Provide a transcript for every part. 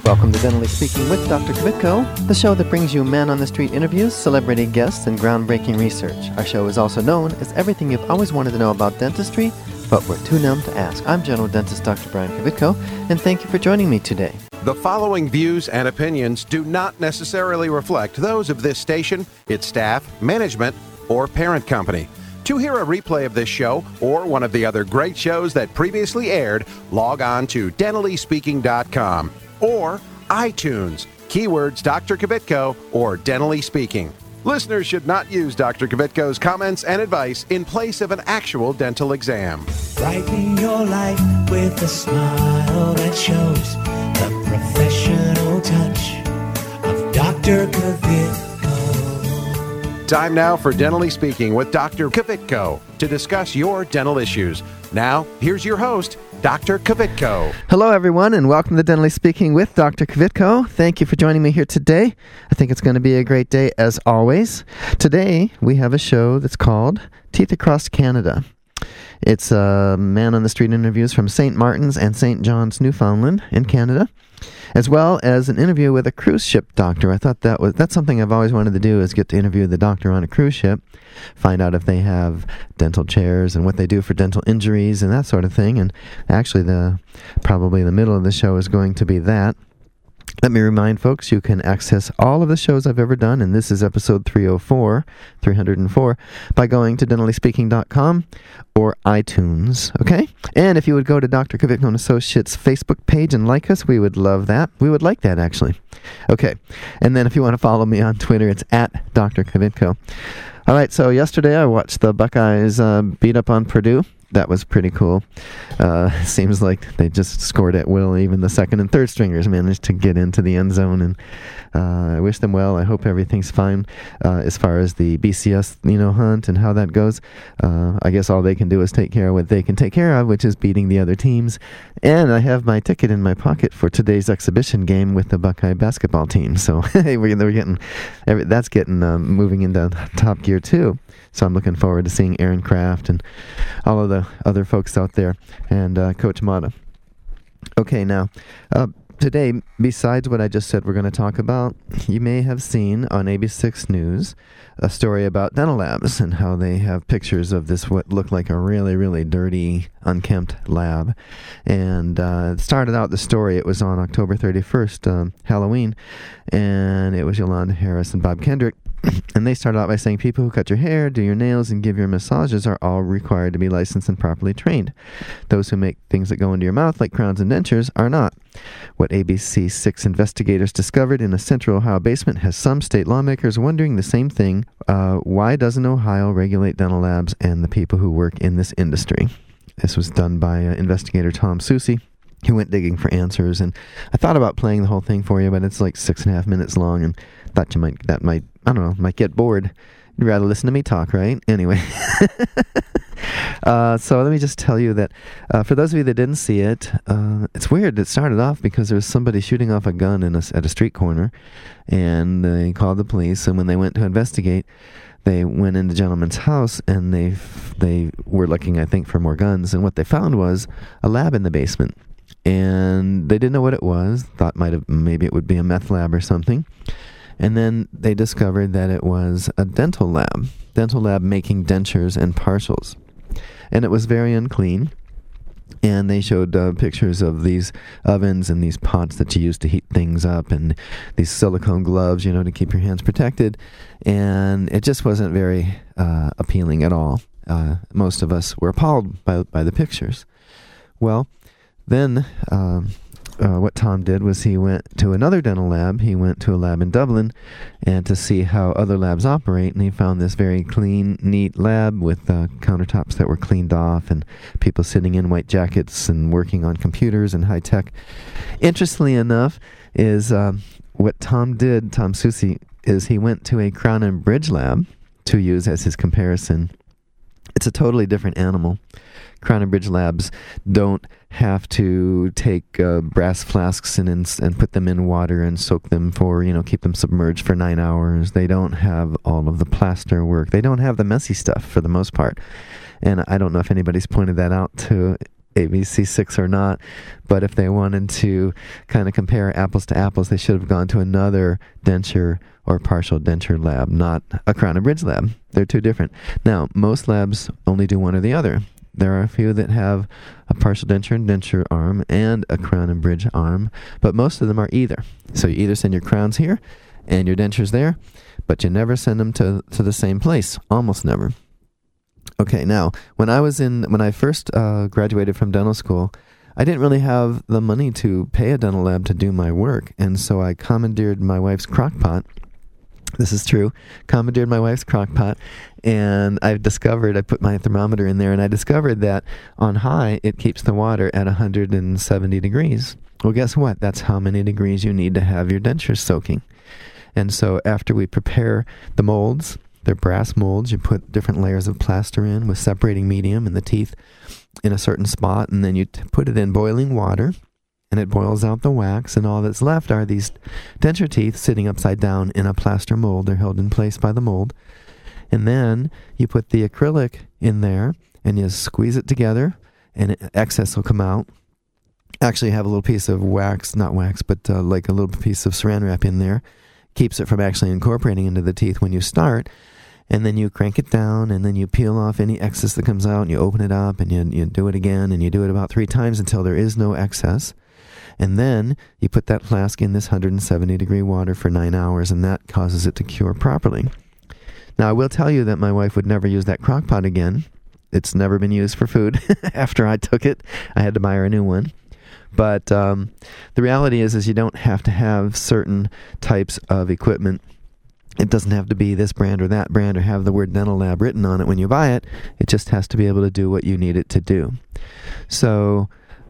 Welcome to Dentally Speaking with Dr. Kvitko, the show that brings you man-on-the-street interviews, celebrity guests, and groundbreaking research. Our show is also known as everything you've always wanted to know about dentistry, but we're too numb to ask. I'm general dentist Dr. Brian Kvitko, and thank you for joining me today. The following views and opinions do not necessarily reflect those of this station, its staff, management, or parent company. To hear a replay of this show or one of the other great shows that previously aired, log on to dentallyspeaking.com or iTunes, keywords Dr. Kvitko or Dentally Speaking. Listeners should not use Dr. Kvitko's comments and advice in place of an actual dental exam. Brighten your life with a smile that shows the professional touch of Dr. Kvitko. Time now for Dentally Speaking with Dr. Kvitko to discuss your dental issues. Now, here's your host, Dr. Kvitko. Hello, everyone, and welcome to Dentally Speaking with Dr. Kvitko. Thank you for joining me here today. I think it's going to be a great day, as always. Today, we have a show that's called Teeth Across Canada. It's man-on-the-street interviews from St. Martin's and St. John's, Newfoundland in Canada, as well as an interview with a cruise ship doctor. I thought that's something I've always wanted to do, is get to interview the doctor on a cruise ship, find out if they have dental chairs and what they do for dental injuries and that sort of thing. And actually, probably the middle of the show is going to be that. Let me remind folks, you can access all of the shows I've ever done, and this is episode 304, by going to dentallyspeaking.com or iTunes, okay? And if you would go to Dr. Kvitko & Associates Facebook page and like us, we would love that. We would like that, actually. Okay, and then if you want to follow me on Twitter, it's at Dr. Kvitko. All right, so yesterday I watched the Buckeyes beat up on Purdue. That was pretty cool. Seems like they just scored at will. Even the second and third stringers managed to get into the end zone, and I wish them well. I hope everything's fine as far as the BCS, hunt and how that goes. I guess all they can do is take care of what they can take care of, which is beating the other teams. And I have my ticket in my pocket for today's exhibition game with the Buckeye basketball team. So that's getting moving into top gear too. So I'm looking forward to seeing Aaron Kraft and all of the other folks out there, and Coach Mata. Okay, now, today, besides what I just said we're going to talk about, you may have seen on ABC6 News a story about dental labs and how they have pictures of this, what looked like a really, really dirty, unkempt lab. And it started out the story, it was on October 31st, Halloween, and it was Yolanda Harris and Bob Kendrick. And they started out by saying people who cut your hair, do your nails, and give your massages are all required to be licensed and properly trained. Those who make things that go into your mouth, like crowns and dentures, are not. What ABC6 investigators discovered in a central Ohio basement has some state lawmakers wondering the same thing. Why doesn't Ohio regulate dental labs and the people who work in this industry? This was done by investigator Tom Susi. He went digging for answers, and I thought about playing the whole thing for you, but it's like 6.5 minutes long, and thought might get bored. You'd rather listen to me talk, right? Anyway. So let me just tell you that for those of you that didn't see it, it's weird. It started off because there was somebody shooting off a gun at a street corner, and they called the police, and when they went to investigate, they went in the gentleman's house, and they were looking, I think, for more guns, and what they found was a lab in the basement. And they didn't know what it was, thought maybe it would be a meth lab or something. And then they discovered that it was a dental lab making dentures and partials. And it was very unclean. And they showed pictures of these ovens and these pots that you use to heat things up, and these silicone gloves, to keep your hands protected. And it just wasn't very appealing at all. Most of us were appalled by the pictures. Well, then what Tom did was he went to another dental lab. He went to a lab in Dublin and to see how other labs operate, and he found this very clean, neat lab with countertops that were cleaned off and people sitting in white jackets and working on computers and high tech. Interestingly enough, is what Tom Susi, is he went to a Crown and Bridge lab to use as his comparison. It's a totally different animal. Crown and Bridge labs don't have to take brass flasks and put them in water and soak them for, keep them submerged for 9 hours. They don't have all of the plaster work. They don't have the messy stuff for the most part. And I don't know if anybody's pointed that out to ABC6 or not, but if they wanted to kind of compare apples to apples, they should have gone to another denture or partial denture lab, not a Crown and Bridge lab. They're two different. Now, most labs only do one or the other. There are a few that have a partial denture and denture arm and a Crown and Bridge arm, but most of them are either. So you either send your crowns here and your dentures there, but you never send them to the same place, almost never. Okay, now, when I first graduated from dental school, I didn't really have the money to pay a dental lab to do my work, and so I commandeered my wife's crock pot. This is true. Commandeered my wife's crock pot, and I put my thermometer in there, and I discovered that on high, it keeps the water at 170 degrees. Well, guess what? That's how many degrees you need to have your dentures soaking. And so after we prepare the molds, they're brass molds. You put different layers of plaster in with separating medium and the teeth in a certain spot, and then you put it in boiling water, and it boils out the wax, and all that's left are these denture teeth sitting upside down in a plaster mold. They're held in place by the mold. And then you put the acrylic in there, and you squeeze it together, and excess will come out. Actually, you have a little piece of wax, not wax, but like a little piece of saran wrap in there. Keeps it from actually incorporating into the teeth when you start. And then you crank it down, and then you peel off any excess that comes out, and you open it up, and you do it again, and you do it about 3 times until there is no excess. And then you put that flask in this 170-degree water for 9 hours, and that causes it to cure properly. Now, I will tell you that my wife would never use that crock pot again. It's never been used for food. After I took it, I had to buy her a new one. But the reality is you don't have to have certain types of equipment. It doesn't have to be this brand or that brand or have the word dental lab written on it when you buy it. It just has to be able to do what you need it to do. So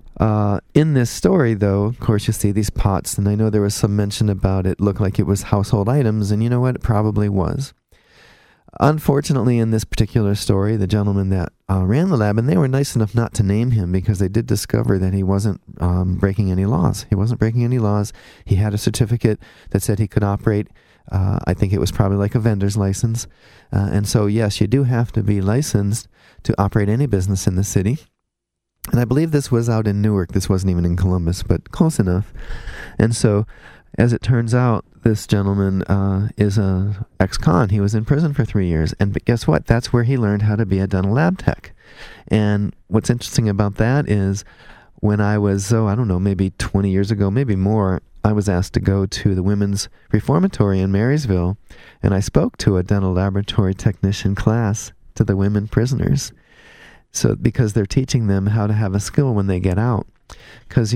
in this story, though, of course, you see these pots, and I know there was some mention about it looked like it was household items, and you know what? It probably was. Unfortunately, in this particular story, the gentleman that ran the lab, and they were nice enough not to name him because they did discover that he wasn't breaking any laws. He wasn't breaking any laws. He had a certificate that said he could operate. I think it was probably like a vendor's license. And so, yes, you do have to be licensed to operate any business in the city. And I believe this was out in Newark. This wasn't even in Columbus, but close enough. And so, as it turns out, this gentleman is a ex-con. He was in prison for 3 years. And guess what? That's where he learned how to be a dental lab tech. And what's interesting about that is when I was, I don't know, maybe 20 years ago, maybe more, I was asked to go to the Women's Reformatory in Marysville, and I spoke to a dental laboratory technician class to the women prisoners. So because they're teaching them how to have a skill when they get out. Because,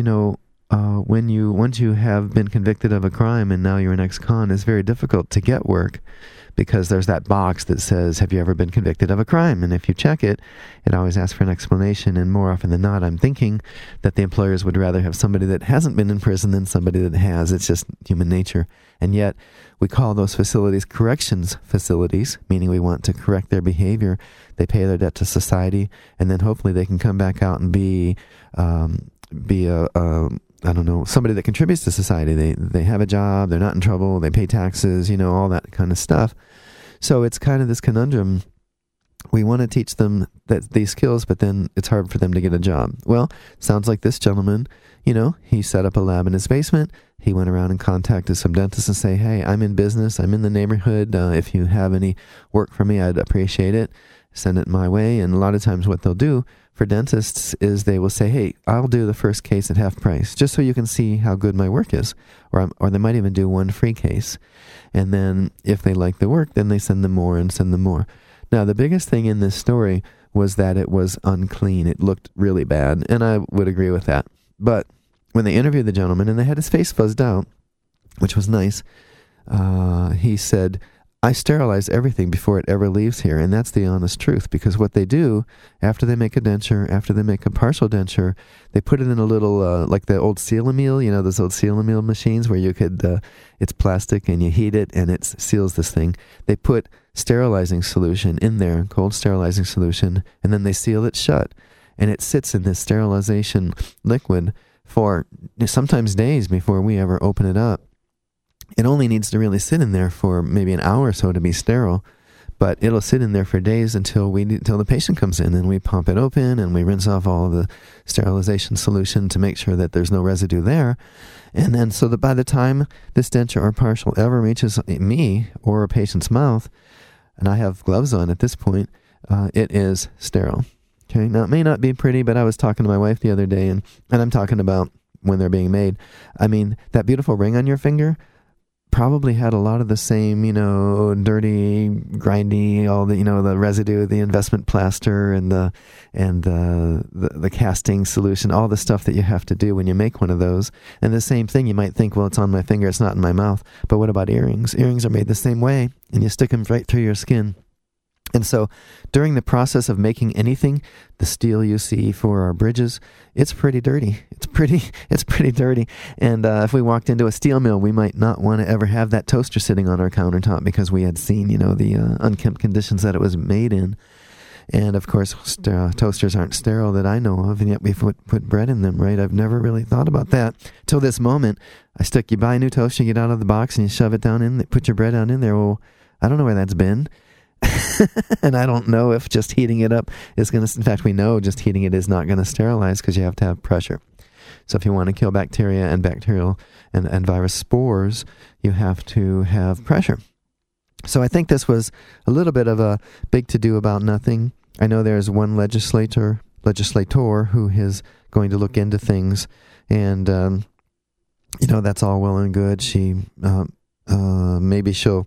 once you have been convicted of a crime and now you're an ex-con, it's very difficult to get work because there's that box that says, have you ever been convicted of a crime? And if you check it, it always asks for an explanation, and more often than not, I'm thinking that the employers would rather have somebody that hasn't been in prison than somebody that has. It's just human nature. And yet, we call those facilities corrections facilities, meaning we want to correct their behavior. They pay their debt to society, and then hopefully they can come back out and be somebody that contributes to society. They have a job, they're not in trouble, they pay taxes, all that kind of stuff. So it's kind of this conundrum. We want to teach them these skills, but then it's hard for them to get a job. Well, sounds like this gentleman, he set up a lab in his basement. He went around and contacted some dentists and say, hey, I'm in business, I'm in the neighborhood. If you have any work for me, I'd appreciate it. Send it my way. And a lot of times what they'll do for dentists is they will say, hey, I'll do the first case at half price, just so you can see how good my work is. Or they might even do one free case. And then if they like the work, then they send them more and send them more. Now, the biggest thing in this story was that it was unclean. It looked really bad, and I would agree with that. But when they interviewed the gentleman, and they had his face fuzzed out, which was nice, he said, I sterilize everything before it ever leaves here, and that's the honest truth, because what they do, after they make a denture, after they make a partial denture, they put it in a little, like the old Seal-A-Meal, those old Seal-A-Meal machines where you could, it's plastic and you heat it and it seals this thing. They put sterilizing solution in there, cold sterilizing solution, and then they seal it shut, and it sits in this sterilization liquid for sometimes days before we ever open it up. It only needs to really sit in there for maybe an hour or so to be sterile. But it'll sit in there for days until the patient comes in, and we pump it open and we rinse off all of the sterilization solution to make sure that there's no residue there. And then so that by the time this denture or partial ever reaches me or a patient's mouth, and I have gloves on at this point, it is sterile. Okay, now it may not be pretty, but I was talking to my wife the other day, and I'm talking about when they're being made. I mean, that beautiful ring on your finger probably had a lot of the same, dirty, grindy, all the, the residue, the investment plaster and the casting solution, all the stuff that you have to do when you make one of those. And the same thing, you might think, well, it's on my finger, it's not in my mouth. But what about earrings? Earrings are made the same way, and you stick them right through your skin. And so during the process of making anything, the steel you see for our bridges, it's pretty dirty. It's pretty dirty. And if we walked into a steel mill, we might not want to ever have that toaster sitting on our countertop because we had seen, the unkempt conditions that it was made in. And of course, toasters aren't sterile that I know of, and yet we put bread in them, right? I've never really thought about that till this moment. You buy a new toaster, you get out of the box, and you shove it down in, put your bread down in there. Well, I don't know where that's been. And I don't know if just heating it up is going to, in fact, we know just heating it is not going to sterilize because you have to have pressure. So if you want to kill bacteria and bacterial and virus spores, you have to have pressure. So I think this was a little bit of a big to-do about nothing. I know there's one legislator who is going to look into things, and, that's all well and good. She, maybe she'll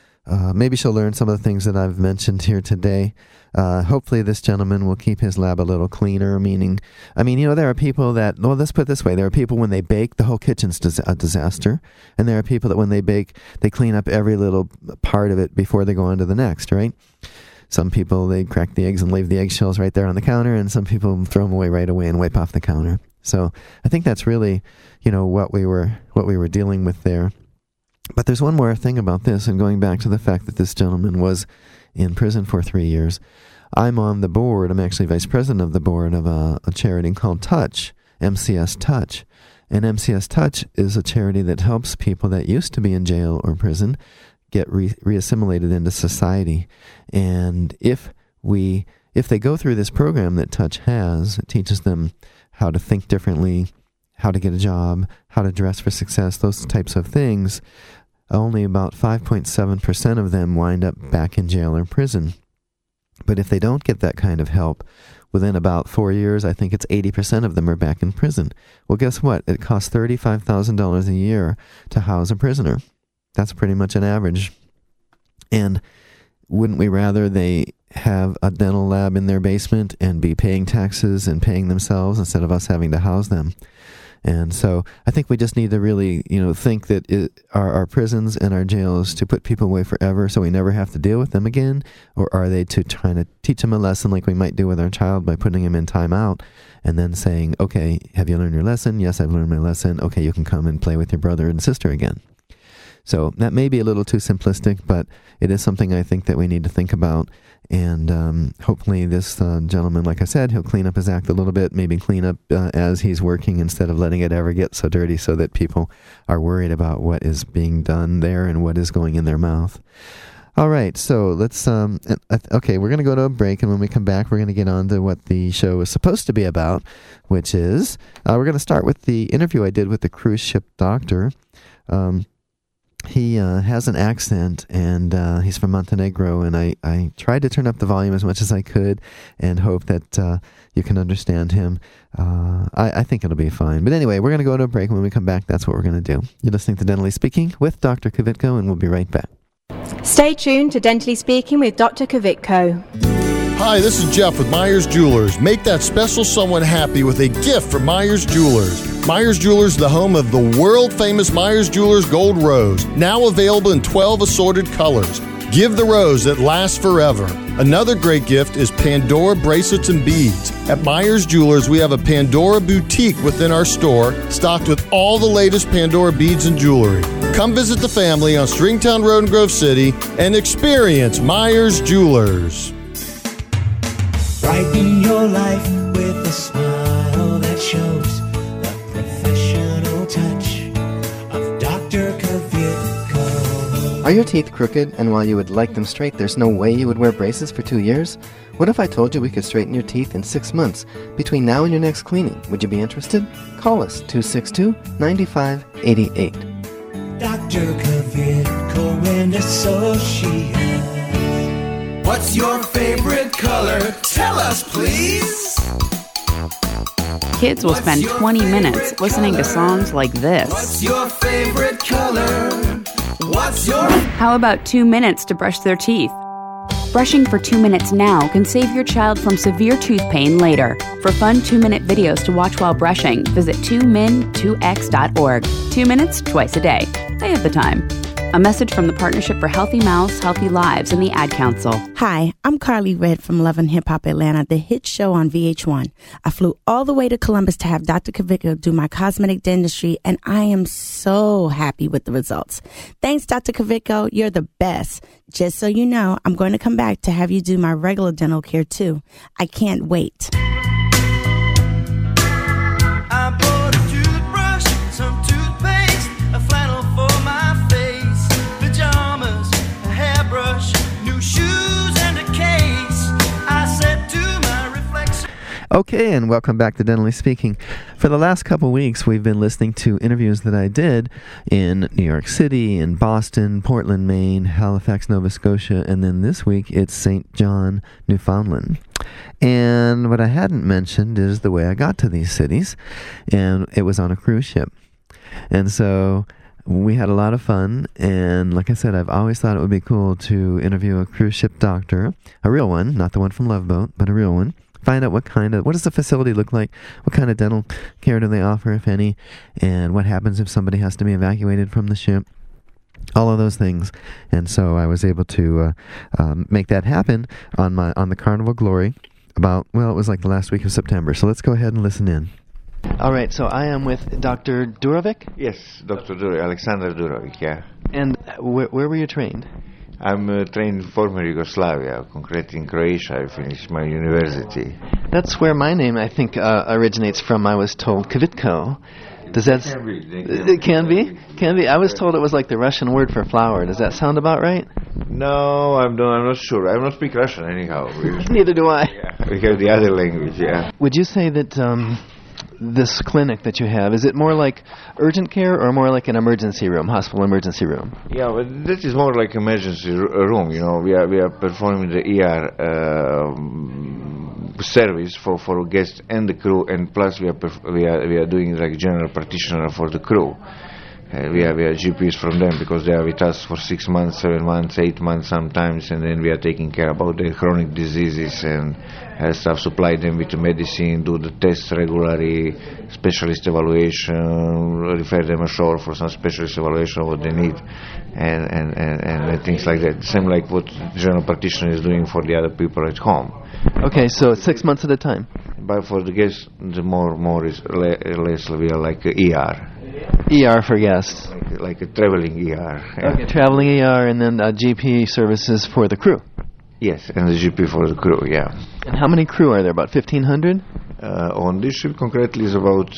learn some of the things that I've mentioned here today. Hopefully this gentleman will keep his lab a little cleaner, there are people that, let's put it this way, there are people when they bake, the whole kitchen's a disaster, and there are people that when they bake, they clean up every little part of it before they go on to the next, right? Some people, they crack the eggs and leave the eggshells right there on the counter, and some people throw them away right away and wipe off the counter. So I think that's really, what we were dealing with there. But there's one more thing about this, and going back to the fact that this gentleman was in prison for 3 years. I'm on the board, I'm actually vice president of the board of a charity called Touch, MCS Touch. And MCS Touch is a charity that helps people that used to be in jail or prison get reassimilated into society. And if they go through this program that Touch has, it teaches them how to think differently, how to get a job, how to dress for success, those types of things, only about 5.7% of them wind up back in jail or prison. But if they don't get that kind of help, within about 4 years, I think it's 80% of them are back in prison. Well, guess what? It costs $35,000 a year to house a prisoner. That's pretty much an average. And wouldn't we rather they have a dental lab in their basement and be paying taxes and paying themselves instead of us having to house them? And so I think we just need to really, think that our prisons and our jails to put people away forever so we never have to deal with them again? Or are they to try to teach them a lesson like we might do with our child by putting him in timeout and then saying, okay, have you learned your lesson? Yes, I've learned my lesson. Okay, you can come and play with your brother and sister again. So that may be a little too simplistic, but it is something I think that we need to think about. And hopefully this gentleman, like I said, he'll clean up his act a little bit, maybe clean up as he's working instead of letting it ever get so dirty so that people are worried about what is being done there and what is going in their mouth. All right, so let's, okay, we're going to go to a break, and when we come back, we're going to get on to what the show is supposed to be about, which is, we're going to start with the interview I did with the cruise ship doctor. He has an accent, and he's from Montenegro, and I tried to turn up the volume as much as I could and hope that you can understand him. I think it'll be fine. But anyway, we're going to go to a break, and when we come back, that's what we're going to do. You're listening to Dentally Speaking with Dr. Kvitko, and we'll be right back. Stay tuned to Dentally Speaking with Dr. Kvitko. Hi, this is Jeff with Myers Jewelers. Make that special someone happy with a gift from Myers Jewelers. Myers Jewelers is the home of the world-famous Myers Jewelers Gold Rose, now available in 12 assorted colors. Give the rose that lasts forever. Another great gift is Pandora bracelets and beads. At Myers Jewelers, we have a Pandora boutique within our store, stocked with all the latest Pandora beads and jewelry. Come visit the family on Stringtown Road in Grove City and experience Myers Jewelers. Brighten your life with a smile that shows the professional touch of Dr. Kvitko. Are your teeth crooked, and while you would like them straight, there's no way you would wear braces for 2 years? What if I told you we could straighten your teeth in 6 months between now and your next cleaning? Would you be interested? Call us, 262-9588. Dr. Kvitko and Associates. What's your favorite color? Tell us, please. Kids will spend 20 minutes listening to songs like this. What's your favorite color? What's your... How about 2 minutes to brush their teeth? Brushing for 2 minutes now can save your child from severe tooth pain later. For fun 2-minute videos to watch while brushing, visit 2min2x.org. 2 minutes, twice a day. They have the time. A message from the Partnership for Healthy Mouths, Healthy Lives, and the Ad Council. Hi, I'm Carly Red from Love and Hip Hop Atlanta, the hit show on VH1. I flew all the way to Columbus to have Dr. Kvitko do my cosmetic dentistry, and I am so happy with the results. Thanks, Dr. Kvitko. You're the best. Just so you know, I'm going to come back to have you do my regular dental care, too. I can't wait. I bought a toothbrush, some toothpaste, a flannel for my face, pajamas, a hairbrush, new shoes, and a case. I said to my reflection. Okay, and welcome back to Dentally Speaking. For the last couple weeks, we've been listening to interviews that I did in New York City, in Boston, Portland, Maine, Halifax, Nova Scotia, and then this week it's St. John, Newfoundland. And what I hadn't mentioned is the way I got to these cities, and it was on a cruise ship. And so we had a lot of fun, and like I said, I've always thought it would be cool to interview a cruise ship doctor, a real one, not the one from Love Boat, but a real one. Find out what does the facility look like, what kind of dental care do they offer, if any, and what happens if somebody has to be evacuated from the ship. All of those things. And so I was able to make that happen on the Carnival Glory it was like the last week of September. So let's go ahead and listen in. All right, so I am with Dr. Durovic? Yes, Dr. Durovic, Alexander Durovic, yeah. And where were you trained? I'm trained in former Yugoslavia, concretely in Croatia. I finished my university. That's where my name, I think, originates from, I was told, Kvitko. Does that... It can be? Can be. I was told it was like the Russian word for flower. Does that sound about right? No, I'm not sure. I don't speak Russian anyhow. Neither do I. Yeah, we have the other language, yeah. Would you say that this clinic that you have, is it more like urgent care or more like an emergency room, hospital emergency room? Yeah, but this is more like emergency room. You know, we are performing the ER service for guests and the crew, and plus we are doing like general practitioner for the crew. We are GPs from them because they are with us for 6 months, 7 months, 8 months sometimes, and then we are taking care about their chronic diseases and stuff, supply them with the medicine, do the tests regularly, specialist evaluation, refer them ashore for some specialist evaluation of what they need, and things like that. Same like what general practitioner is doing for the other people at home. Okay, so 6 months at a time. But for the guests, the more is less we are like ER. ER for guests. Like a traveling ER. Yeah. Okay, traveling ER, and then GP services for the crew. Yes, and the GP for the crew, yeah. And how many crew are there, about 1,500? On this ship concretely is about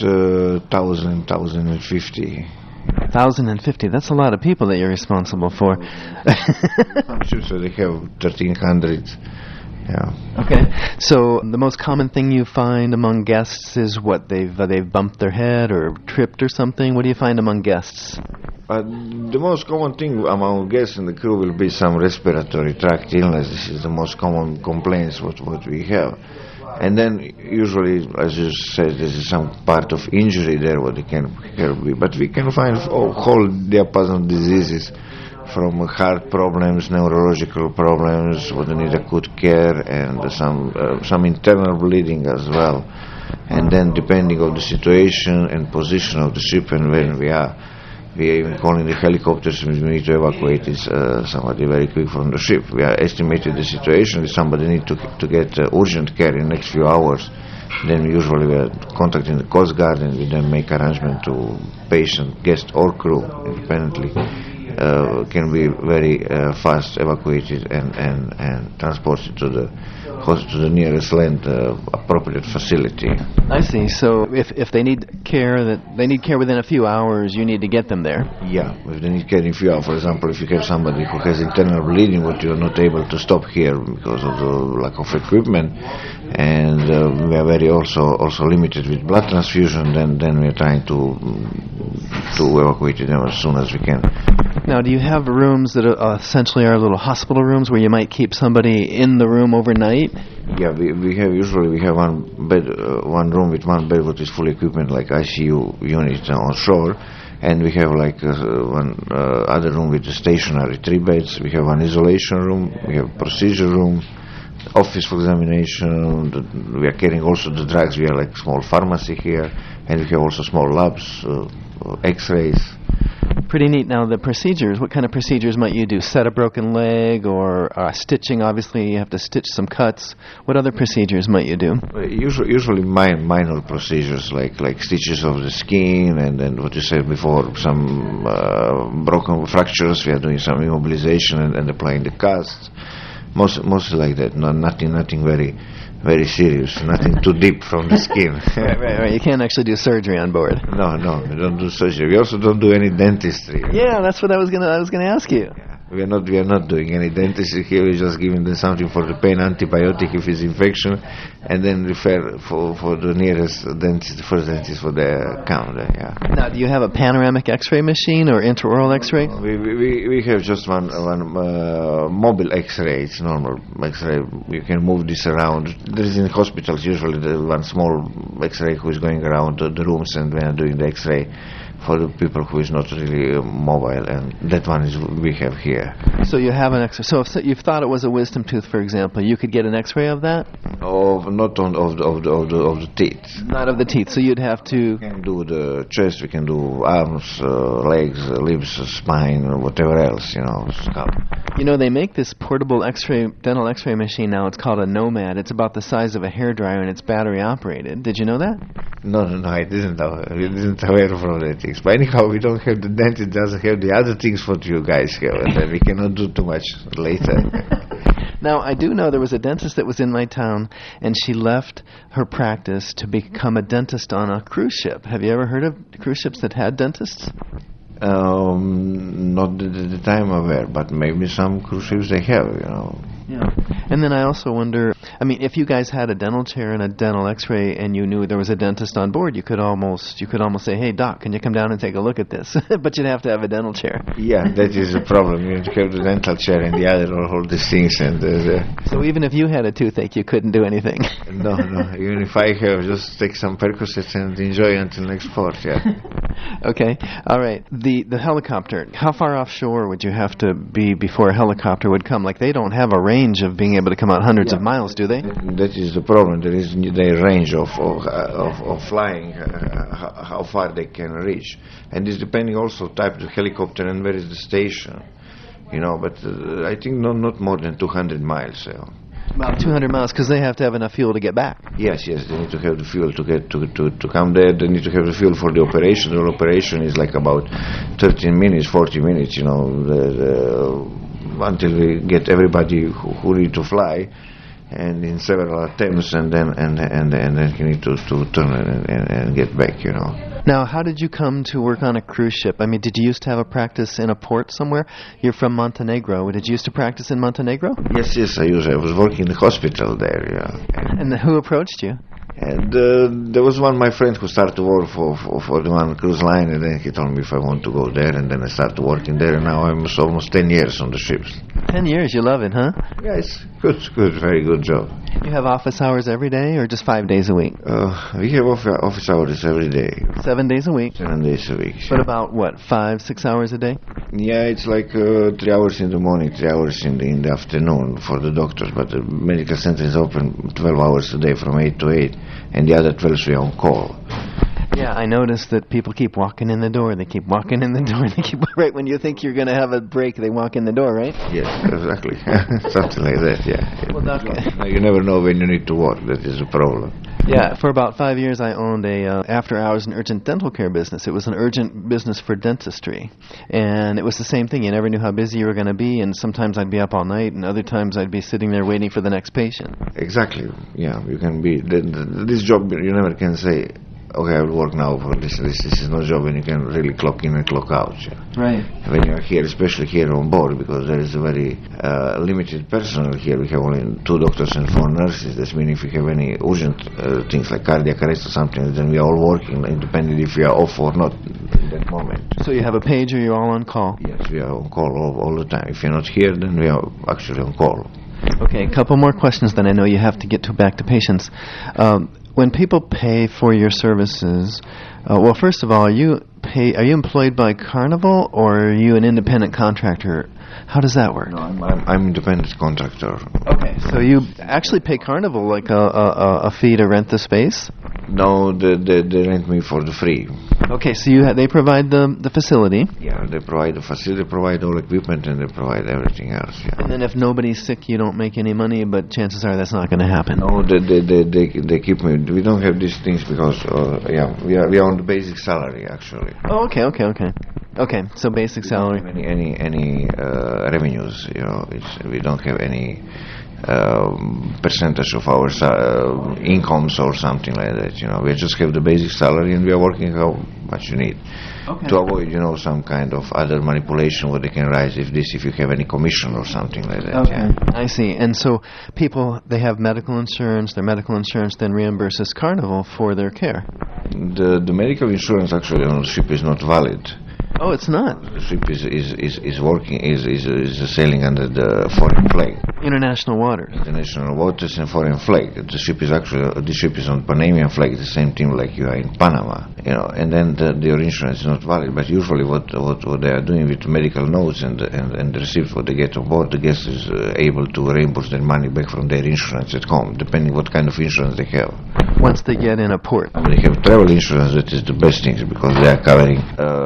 1,050. 1,050, that's a lot of people that you're responsible for. I'm sure so they have 1,300. Yeah. Okay. So the most common thing you find among guests is what they've bumped their head or tripped or something. What do you find among guests? The most common thing among guests and the crew will be some respiratory tract illness. This is the most common complaints what we have. And then usually, as you said, there is some part of injury there what it can be. But we can find a whole diapason of diseases, from heart problems, neurological problems, what need acute care, and some internal bleeding as well. And then depending on the situation and position of the ship and where we are even calling the helicopters when we need to evacuate somebody very quick from the ship. We are estimating the situation. If somebody need to get urgent care in the next few hours, then usually we are contacting the Coast Guard, and we then make arrangement to patient, guest or crew independently can be very fast evacuated and transported to the nearest land appropriate facility. I see. So if they need care, within a few hours, you need to get them there. Yeah, if they need care in a few hours. For example, if you have somebody who has internal bleeding, but you're not able to stop here because of the lack of equipment, and we are very also limited with blood transfusion, then we are trying to evacuate them as soon as we can. Now, do you have rooms that are essentially are little hospital rooms where you might keep somebody in the room overnight? Yeah, we have one bed, one room with one bed which is fully equipment like ICU unit on shore, and we have like one other room with stationary 3 beds. We have one isolation room, we have procedure room, office for examination. We are carrying also the drugs. We are like small pharmacy here, and we have also small labs, X-rays. Pretty neat. Now, the procedures, what kind of procedures might you do? Set a broken leg or stitching? Obviously, you have to stitch some cuts. What other procedures might you do? Usually minor procedures like stitches of the skin, and then what you said before, some broken fractures. We are doing some immobilization and applying the casts. Mostly like that. Nothing very serious, nothing too deep from the skin. Right. You can't actually do surgery on board. No, we don't do surgery. We also don't do any dentistry. Yeah, that's what I was gonna ask you. Yeah. We are not doing any dentistry here. We're just giving them something for the pain, antibiotic if it's infection, and then refer for the nearest dentist, first dentist for the count. Yeah. Now, do you have a panoramic X-ray machine or intraoral X-ray? We have just one mobile X-ray. It's normal X-ray. You can move this around. There is in hospitals usually the one small X-ray who is going around the rooms and we are doing the X-ray for the people who is not really mobile, and that one is we have here. So you have an X-ray. So if you thought it was a wisdom tooth, for example, you could get an X-ray of that? Not of the teeth. Not of the teeth. So you'd have to. We can do the chest. We can do arms, legs, lips, spine, whatever else. Scalp. They make this portable dental X-ray machine now. It's called a Nomad. It's about the size of a hairdryer and it's battery operated. Did you know that? No, I didn't know. We didn't aware of all that things. But anyhow, we don't have the dentist doesn't have the other things what you guys have, and then we cannot do too much later. Now, I do know there was a dentist that was in my town, and she left her practice to become a dentist on a cruise ship. Have you ever heard of cruise ships that had dentists? Not at the time aware, but maybe some cruise ships they have, Yeah. And then I also wonder, if you guys had a dental chair and a dental X-ray and you knew there was a dentist on board, you could almost say, "Hey, Doc, can you come down and take a look at this?" But you'd have to have a dental chair. Yeah, that is the problem. You have to have the dental chair and the other all these things. And so even if you had a toothache, you couldn't do anything. No. Even if I have, just take some Percocets and enjoy until next port. Yeah. Okay. All right. The helicopter. How far offshore would you have to be before a helicopter would come? Like, they don't have a range of being able to come out hundreds of miles, do they? That is the problem. There is the range of flying, how far they can reach, and it's depending also type of helicopter and where is the station, But I think not more than 200 miles. About 200 miles, because they have to have enough fuel to get back. Yes, they need to have the fuel to come there. They need to have the fuel for the operation. The operation is like about 13 minutes, 40 minutes, until we get everybody who need to fly, and in several attempts, and then you need to turn and get back, Now, how did you come to work on a cruise ship? Did you used to have a practice in a port somewhere? You're from Montenegro. Did you used to practice in Montenegro? Yes, I was working in the hospital there, yeah. And who approached you? And there was my friend who started to work for the one cruise line, and then he told me if I want to go there, and then I started working there, and now I'm almost 10 years on the ships. 10 years, you love it, huh? Yeah, it's good, very good job. You have office hours every day, or just 5 days a week? We have office hours every day. 7 days a week? 7 days a week. But about, 5-6 hours a day? Yeah, it's like 3 hours in the morning, 3 hours in the afternoon for the doctors, but the medical center is open 12 hours a day from 8 to 8, and the other 12 we are on call. Yeah, I noticed that people keep walking in the door. They keep walking in the door. They keep right when you think you're going to have a break, they walk in the door, right? Yes, exactly. Something like that, yeah. Well, Doc, you never know when you need to work. That is a problem. Yeah, for about 5 years I owned a after-hours and urgent dental care business. It was an urgent business for dentistry. And it was the same thing. You never knew how busy you were going to be, and sometimes I'd be up all night, and other times I'd be sitting there waiting for the next patient. Exactly, yeah. You can be... This job, you never can say, okay, I will work now for this. This is no job when you can really clock in and clock out. Yeah. Right. When you are here, especially here on board, because there is a very limited personnel here. We have only 2 doctors and 4 nurses. That means if we have any urgent things like cardiac arrest or something, then we are all working, independent if we are off or not in that moment. So you have a pager, you're all on call? Yes, we are on call all the time. If you're not here, then we are actually on call. Okay, a couple more questions, then I know you have to get back to patients. When people pay for your services, well, first of all, are you employed by Carnival, or are you an independent contractor? How does that work? No, I'm independent contractor. Okay, so you actually pay Carnival like a fee to rent the space? No, they rent me for the free. Okay, so they provide the facility. Yeah, they provide the facility, they provide all equipment, and they provide everything else. Yeah. And then if nobody's sick, you don't make any money, but chances are that's not going to happen. No, they keep me. We don't have these things because we are on the basic salary actually. Oh, okay. Okay, so basic salary. We don't have any revenues, we don't have any percentage of our incomes or something like that, we just have the basic salary and we are working how much you need. Okay. To avoid, some kind of other manipulation what they can rise if you have any commission or something like that. Okay, yeah. I see. And so people, they have medical insurance, their medical insurance then reimburses Carnival for their care. The medical insurance actually on the ship is not valid. Oh, it's not. The ship is working is sailing under the foreign flag. International waters. International waters and foreign flag. The ship is on Panamanian flag, the same thing like you are in Panama. And then your insurance is not valid. But usually, what they are doing with medical notes and the receipts what they get on board, the guest is able to reimburse their money back from their insurance at home, depending what kind of insurance they have. Once they get in a port. They have travel insurance. That is the best thing because they are covering.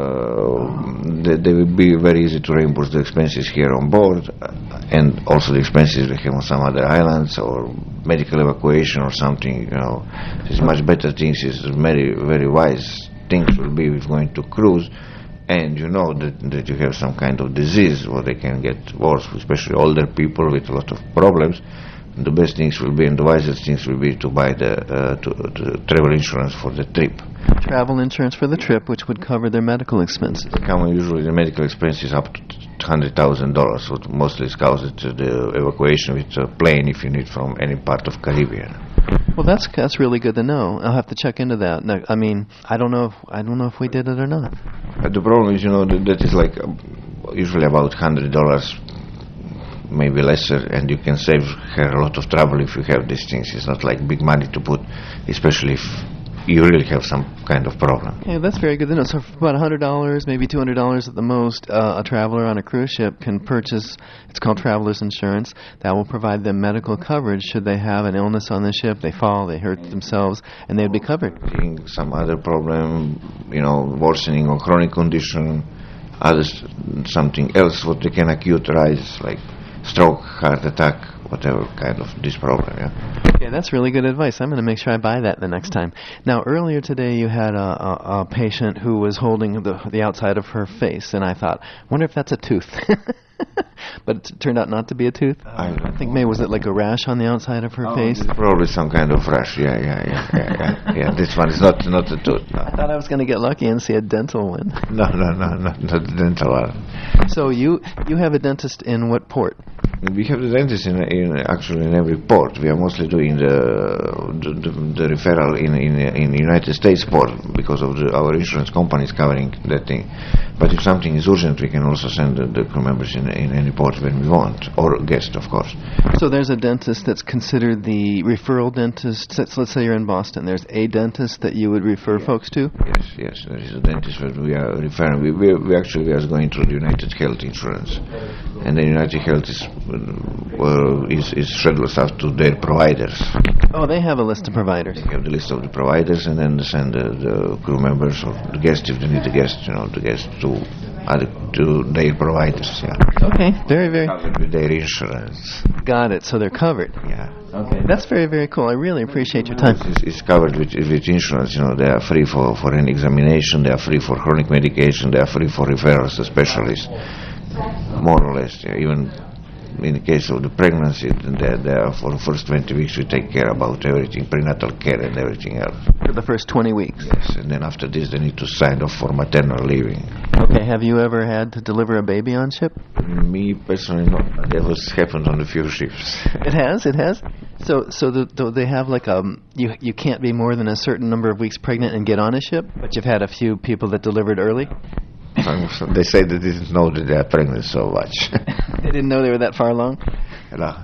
They will be very easy to reimburse the expenses here on board and also the expenses they have on some other islands or medical evacuation or something. It's much better things. It's very, very wise things will be if going to cruise and that you have some kind of disease or they can get worse, especially older people with a lot of problems. The best things will be and the wisest things will be to buy the travel insurance for the trip. Travel insurance for the trip, which would cover their medical expenses. Usually the medical expenses up to $100,000, so mostly it's covered to the evacuation with a plane if you need from any part of Caribbean. Well, that's really good to know. I'll have to check into that. No, I mean, I don't know if we did it or not. The problem is, that is like usually about $100. Maybe lesser, and you can save her a lot of trouble if you have these things. It's not like big money to put, especially if you really have some kind of problem. Yeah, that's very good to know. So for about $100, maybe $200 at the most, a traveler on a cruise ship can purchase, it's called traveler's insurance, that will provide them medical coverage should they have an illness on the ship, they fall, they hurt themselves, and they'd be covered. Some other problem, worsening or chronic condition, something else what they can acute rise, like stroke, heart attack, whatever kind of this problem, yeah. Okay, that's really good advice. I'm going to make sure I buy that the next time. Now, earlier today you had a patient who was holding the outside of her face, and I thought, wonder if that's a tooth. But it turned out not to be a tooth. I think maybe was it like a rash on the outside of her face? Probably some kind of rash. Yeah. This one is not a tooth. No. I thought I was going to get lucky and see a dental one. No, not the dental one. So you have a dentist in what port? We have the dentist actually in every port. We are mostly doing the referral in United States port because of our insurance company is covering that thing. But if something is urgent, we can also send the crew members in any port when we want, or guest, of course. So there's a dentist that's considered the referral dentist. Let's say you're in Boston. There's a dentist that you would refer folks to? Yes. There is a dentist that we are referring. We are going through the United Health insurance. And the United Health is is scheduled out to their providers. Oh, they have a list of providers. They have the list of the providers, and then they send the crew members or the guests, if they need the guests, the guests to their providers. Yeah. Okay, very, very. Covered with their insurance. Got it. So they're covered. Yeah. Okay, that's very, very cool. I really appreciate your time. It's covered with insurance. They are free for any examination. They are free for chronic medication. They are free for referrals to specialists. More or less, yeah. Even in the case of the pregnancy, they are for the first 20 weeks we take care about everything, prenatal care and everything else. For the first 20 weeks? Yes, and then after this they need to sign off for maternal leaving. Okay, have you ever had to deliver a baby on ship? Me personally, no. That was happened on a few ships. It has? So they have like you can't be more than a certain number of weeks pregnant and get on a ship, but you've had a few people that delivered early? They say they didn't know that they are pregnant so much. They didn't know they were that far along? No.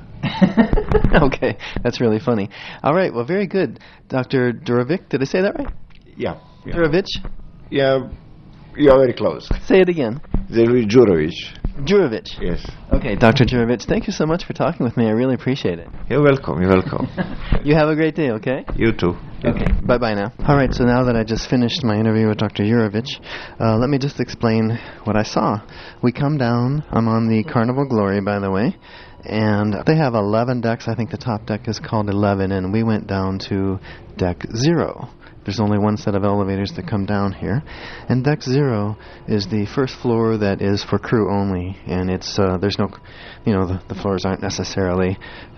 Okay, that's really funny. All right, well, very good. Dr. Durovic, did I say that right? Yeah. Durovic? Yeah, you are very close. Say it again. Jurovic. Jurovic. Yes. Okay, Dr. Jurovic, thank you so much for talking with me. I really appreciate it. You're welcome. You have a great day, okay? You too. Okay, bye-bye now. All right, so now that I just finished my interview with Dr. Jurovic, let me just explain what I saw. We come down. I'm on the Carnival Glory, by the way, and they have 11 decks. I think the top deck is called 11, and we went down to deck 0. There's only one set of elevators that come down here, and deck 0 is the first floor that is for crew only, and it's there's no, the floors aren't necessarily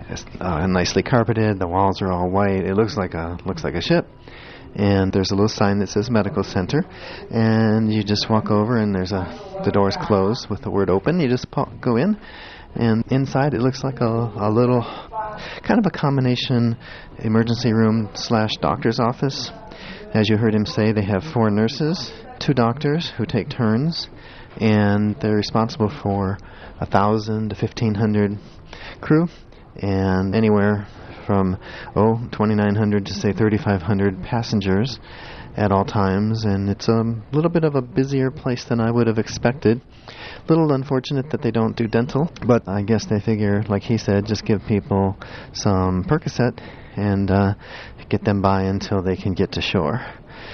nicely carpeted. The walls are all white. It looks like a ship, and there's a little sign that says Medical Center, and you just walk over, and the door's closed with the word open. You just go in, and inside it looks like a little kind of a combination emergency room / doctor's office. As you heard him say, they have 4 nurses, 2 doctors who take turns, and they're responsible for 1,000 to 1,500 crew, and anywhere from 2,900 to say 3,500 passengers at all times, and it's a little bit of a busier place than I would have expected. A little unfortunate that they don't do dental, but I guess they figure, like he said, just give people some Percocet and get them by until they can get to shore.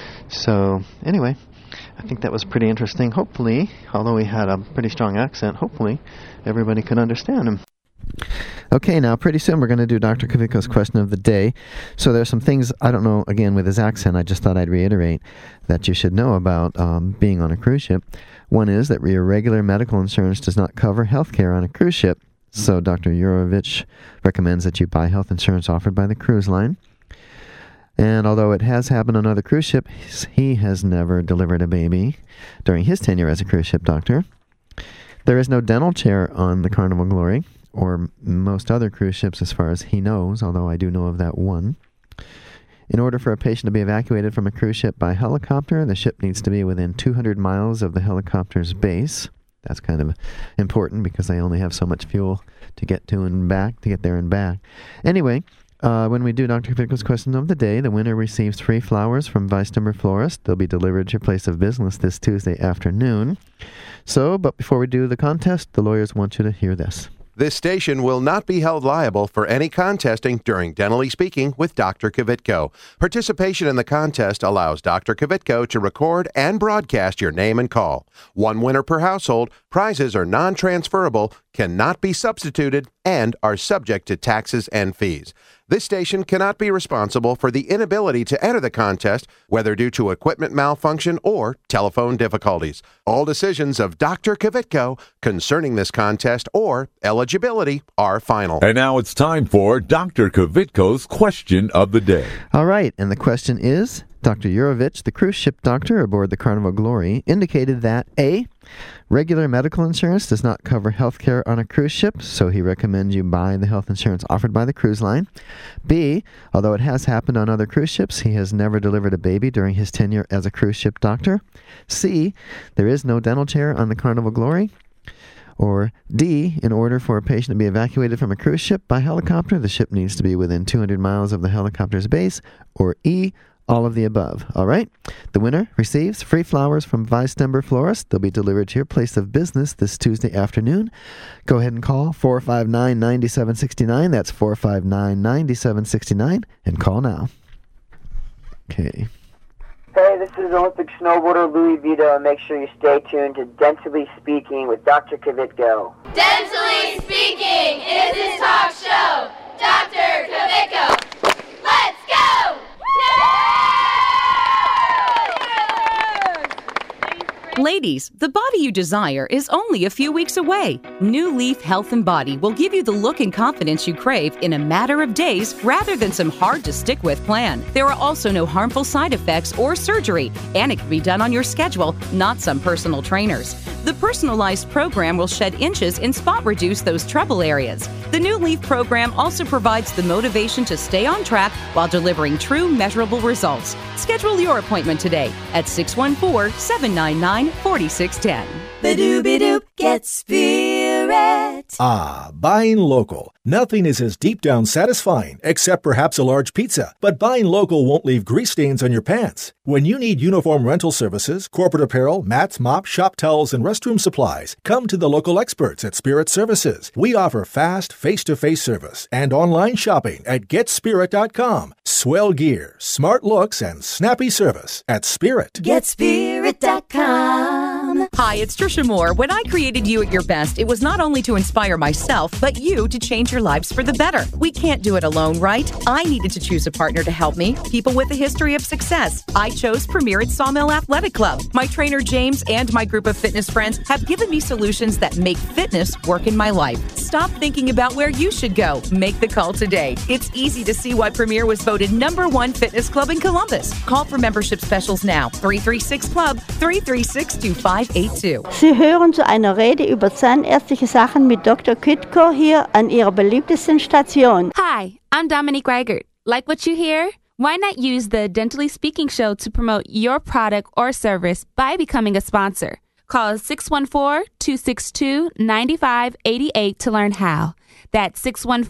So anyway, I think that was pretty interesting. Hopefully, although he had a pretty strong accent, hopefully everybody could understand him. Okay, now pretty soon we're going to do Dr. Kvitko's question of the day. So there's some things, I don't know, again, with his accent, I just thought I'd reiterate that you should know about being on a cruise ship. One is that your regular medical insurance does not cover health care on a cruise ship. So Dr. Jurovic recommends that you buy health insurance offered by the cruise line. And although it has happened on other cruise ships, he has never delivered a baby during his tenure as a cruise ship doctor. There is no dental chair on the Carnival Glory, or most other cruise ships as far as he knows, although I do know of that one. In order for a patient to be evacuated from a cruise ship by helicopter, the ship needs to be within 200 miles of the helicopter's base. That's kind of important because they only have so much fuel to get there and back. Anyway, when we do Dr. Kvitko's question of the day, the winner receives 3 flowers from Vice Timber Florist. They'll be delivered to your place of business this Tuesday afternoon. But before we do the contest, the lawyers want you to hear this. This station will not be held liable for any contesting during Dentally Speaking with Dr. Kvitko. Participation in the contest allows Dr. Kvitko to record and broadcast your name and call. 1 winner per household. Prizes are non-transferable, cannot be substituted, and are subject to taxes and fees. This station cannot be responsible for the inability to enter the contest, whether due to equipment malfunction or telephone difficulties. All decisions of Dr. Kvitko concerning this contest or eligibility are final. And now it's time for Dr. Kvitko's question of the day. All right, and the question is, Dr. Jurovic, the cruise ship doctor aboard the Carnival Glory, indicated that A, regular medical insurance does not cover health care on a cruise ship, so he recommends you buy the health insurance offered by the cruise line. B, although it has happened on other cruise ships, he has never delivered a baby during his tenure as a cruise ship doctor. C, there is no dental chair on the Carnival Glory. Or D, in order for a patient to be evacuated from a cruise ship by helicopter, the ship needs to be within 200 miles of the helicopter's base. Or E, All of the above. All right? The winner receives free flowers from Weistember Florist. They'll be delivered to your place of business this Tuesday afternoon. Go ahead and call 459-9769. That's 459-9769. And call now. Okay. Hey, this is Olympic snowboarder Louis Vito, and make sure you stay tuned to Dentally Speaking with Dr. Kvitko. Dentally Speaking is his talk show. Dr. Kvitko. Let's go! Ladies, the body you desire is only a few weeks away. New Leaf Health and Body will give you the look and confidence you crave in a matter of days rather than some hard-to-stick-with plan. There are also no harmful side effects or surgery, and it can be done on your schedule, not some personal trainers. The personalized program will shed inches and spot reduce those trouble areas. The New Leaf program also provides the motivation to stay on track while delivering true measurable results. Schedule your appointment today at 614-799-4610. Ba-doobie-doop, get Spirit. Ah, buying local. Nothing is as deep down satisfying, except perhaps a large pizza. But buying local won't leave grease stains on your pants. When you need uniform rental services, corporate apparel, mats, mops, shop towels, and restroom supplies, come to the local experts at Spirit Services. We offer fast, face-to-face service and online shopping at GetSpirit.com. Swell gear, smart looks, and snappy service at Spirit. GetSpirit.com. Hi, it's Trisha Moore. When I created You at Your Best, it was not only to inspire myself, but you to change your lives for the better. We can't do it alone, right? I needed to choose a partner to help me, people with a history of success. I chose Premier at Sawmill Athletic Club. My trainer James and my group of fitness friends have given me solutions that make fitness work in my life. Stop thinking about where you should go. Make the call today. It's easy to see why Premier was voted #1 fitness club in Columbus. Call for membership specials now. 336-CLUB, 336-2582. Sie hören zu einer Rede über zahnärztliche Sachen mit Dr. Kvitko hier an Ihrer beliebtesten Station. Hi, I'm Dominique Reichert. Like what you hear? Why not use the Dentally Speaking show to promote your product or service by becoming a sponsor? Call 614-262-9588 to learn how. That's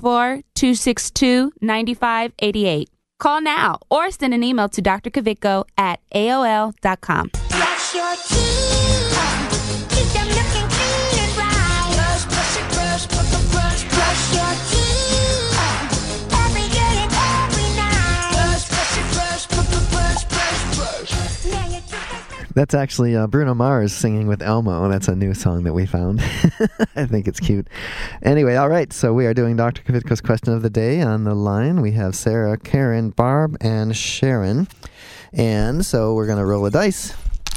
614-262-9588. Call now or send an email to drkvitko at AOL.com. Brush your teeth. Keep them looking clean and bright. Brush, brush, brush, brush, brush your teeth. Every day and every night. Brush, brush, brush, brush, brush. Now your teeth. That's actually Bruno Mars singing with Elmo. That's a new song that we found. I think it's cute. Anyway, all right. So we are doing Dr. Kvitko's question of the day on the line. We have Sarah, Karen, Barb, and Sharon. And so we're going to roll a dice.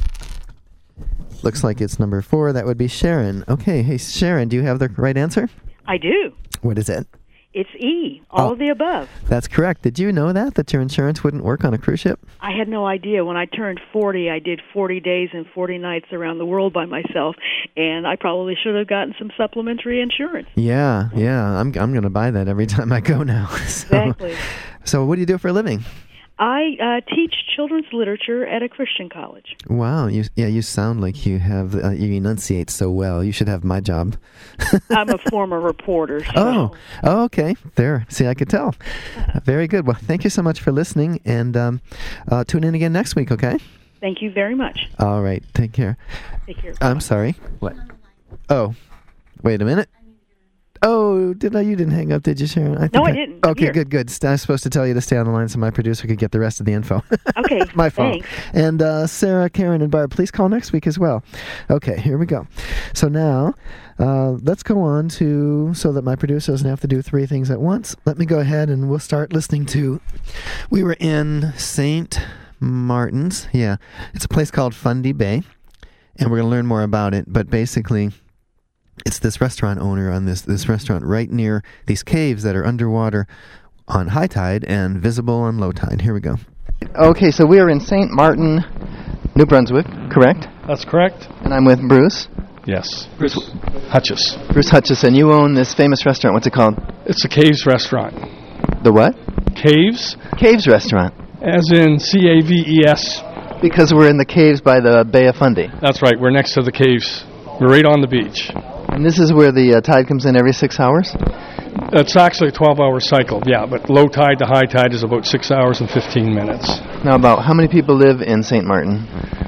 Looks like it's number 4. That would be Sharon. Okay. Hey, Sharon, do you have the right answer? I do. What is it? It's E, all of the above. That's correct. Did you know that your insurance wouldn't work on a cruise ship? I had no idea. When I turned 40, I did 40 days and 40 nights around the world by myself, and I probably should have gotten some supplementary insurance. Yeah. I'm going to buy that every time I go now. Exactly. So what do you do for a living? I teach children's literature at a Christian college. Wow, you sound like you have you enunciate so well. You should have my job. I'm a former reporter. So. Oh, okay. There. See, I could tell. Very good. Well, thank you so much for listening, and tune in again next week. Okay. Thank you very much. All right. Take care. Take care. I'm sorry. What? Oh, wait a minute. Oh, you didn't hang up, did you, Sharon? I didn't. Okay, good. I was supposed to tell you to stay on the line so my producer could get the rest of the info. Okay, my fault. Thanks. And Sarah, Karen, and Barb, please call next week as well. Okay, here we go. So now, let's go on so that my producer doesn't have to do 3 things at once. Let me go ahead and we'll start listening to, we were in St. Martin's. Yeah, it's a place called Fundy Bay, and we're going to learn more about it, but basically, it's this restaurant owner on this restaurant right near these caves that are underwater on high tide and visible on low tide. Here we go. Okay, so we are in St. Martin, New Brunswick, correct? That's correct. And I'm with Bruce. Yes, Bruce Hutchis. Bruce Hutchison, you own this famous restaurant. What's it called? It's the Caves Restaurant. The what? Caves. Caves Restaurant. As in C-A-V-E-S. Because we're in the caves by the Bay of Fundy. That's right, we're next to the caves. We're right on the beach. And this is where the tide comes in every 6 hours? It's actually a 12-hour cycle, yeah, but low tide to high tide is about 6 hours and 15 minutes. Now, about how many people live in St. Martin?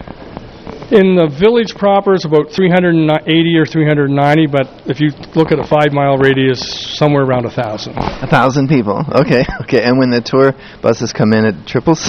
In the village proper, it's about 380 or 390, but if you look at a 5-mile radius, somewhere around 1,000. 1,000 people. Okay. And when the tour buses come in, it triples?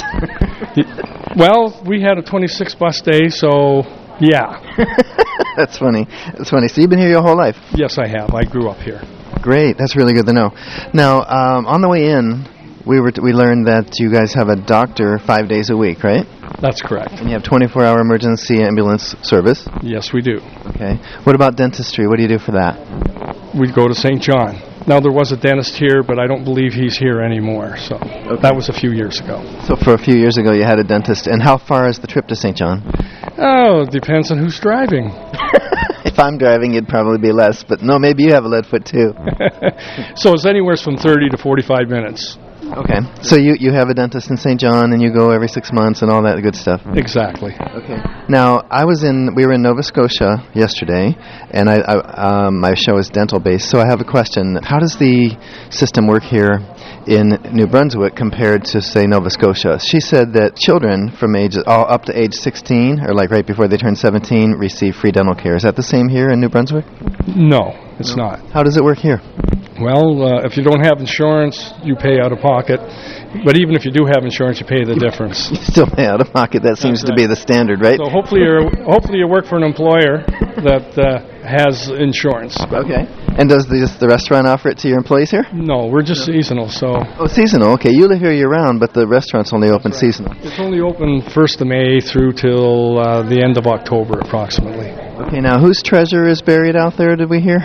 Well, we had a 26-bus day, so yeah. That's funny. So you've been here your whole life? Yes, I have. I grew up here. Great. That's really good to know. Now, on the way in, we learned that you guys have a doctor 5 days a week, right? That's correct. And you have 24-hour emergency ambulance service? Yes, we do. Okay. What about dentistry? What do you do for that? We go to St. John. Now, there was a dentist here, but I don't believe he's here anymore, so that was a few years ago. So for a few years ago, you had a dentist. And how far is the trip to St. John? Oh, it depends on who's driving. If I'm driving, it'd probably be less, but no, maybe you have a lead foot too. So it's anywhere from 30 to 45 minutes. Okay. So you have a dentist in St. John, and you go every 6 months and all that good stuff? Exactly. Okay. Now, we were in Nova Scotia yesterday, and my show is dental-based, so I have a question. How does the system work here in New Brunswick compared to, say, Nova Scotia? She said that children from up to age 16, or like right before they turn 17, receive free dental care. Is that the same here in New Brunswick? No, it's not. How does it work here? Well, if you don't have insurance, you pay out of pocket. But even if you do have insurance, you pay the difference. You still pay out of pocket. That seems to be the standard, right? So hopefully you work for an employer that has insurance. Okay. And does the restaurant offer it to your employees here? No, we're just seasonal. So. Oh, seasonal. Okay, you live here year-round, but the restaurant's only open seasonal. It's only open 1st of May through till the end of October, approximately. Okay, now whose treasure is buried out there, did we hear?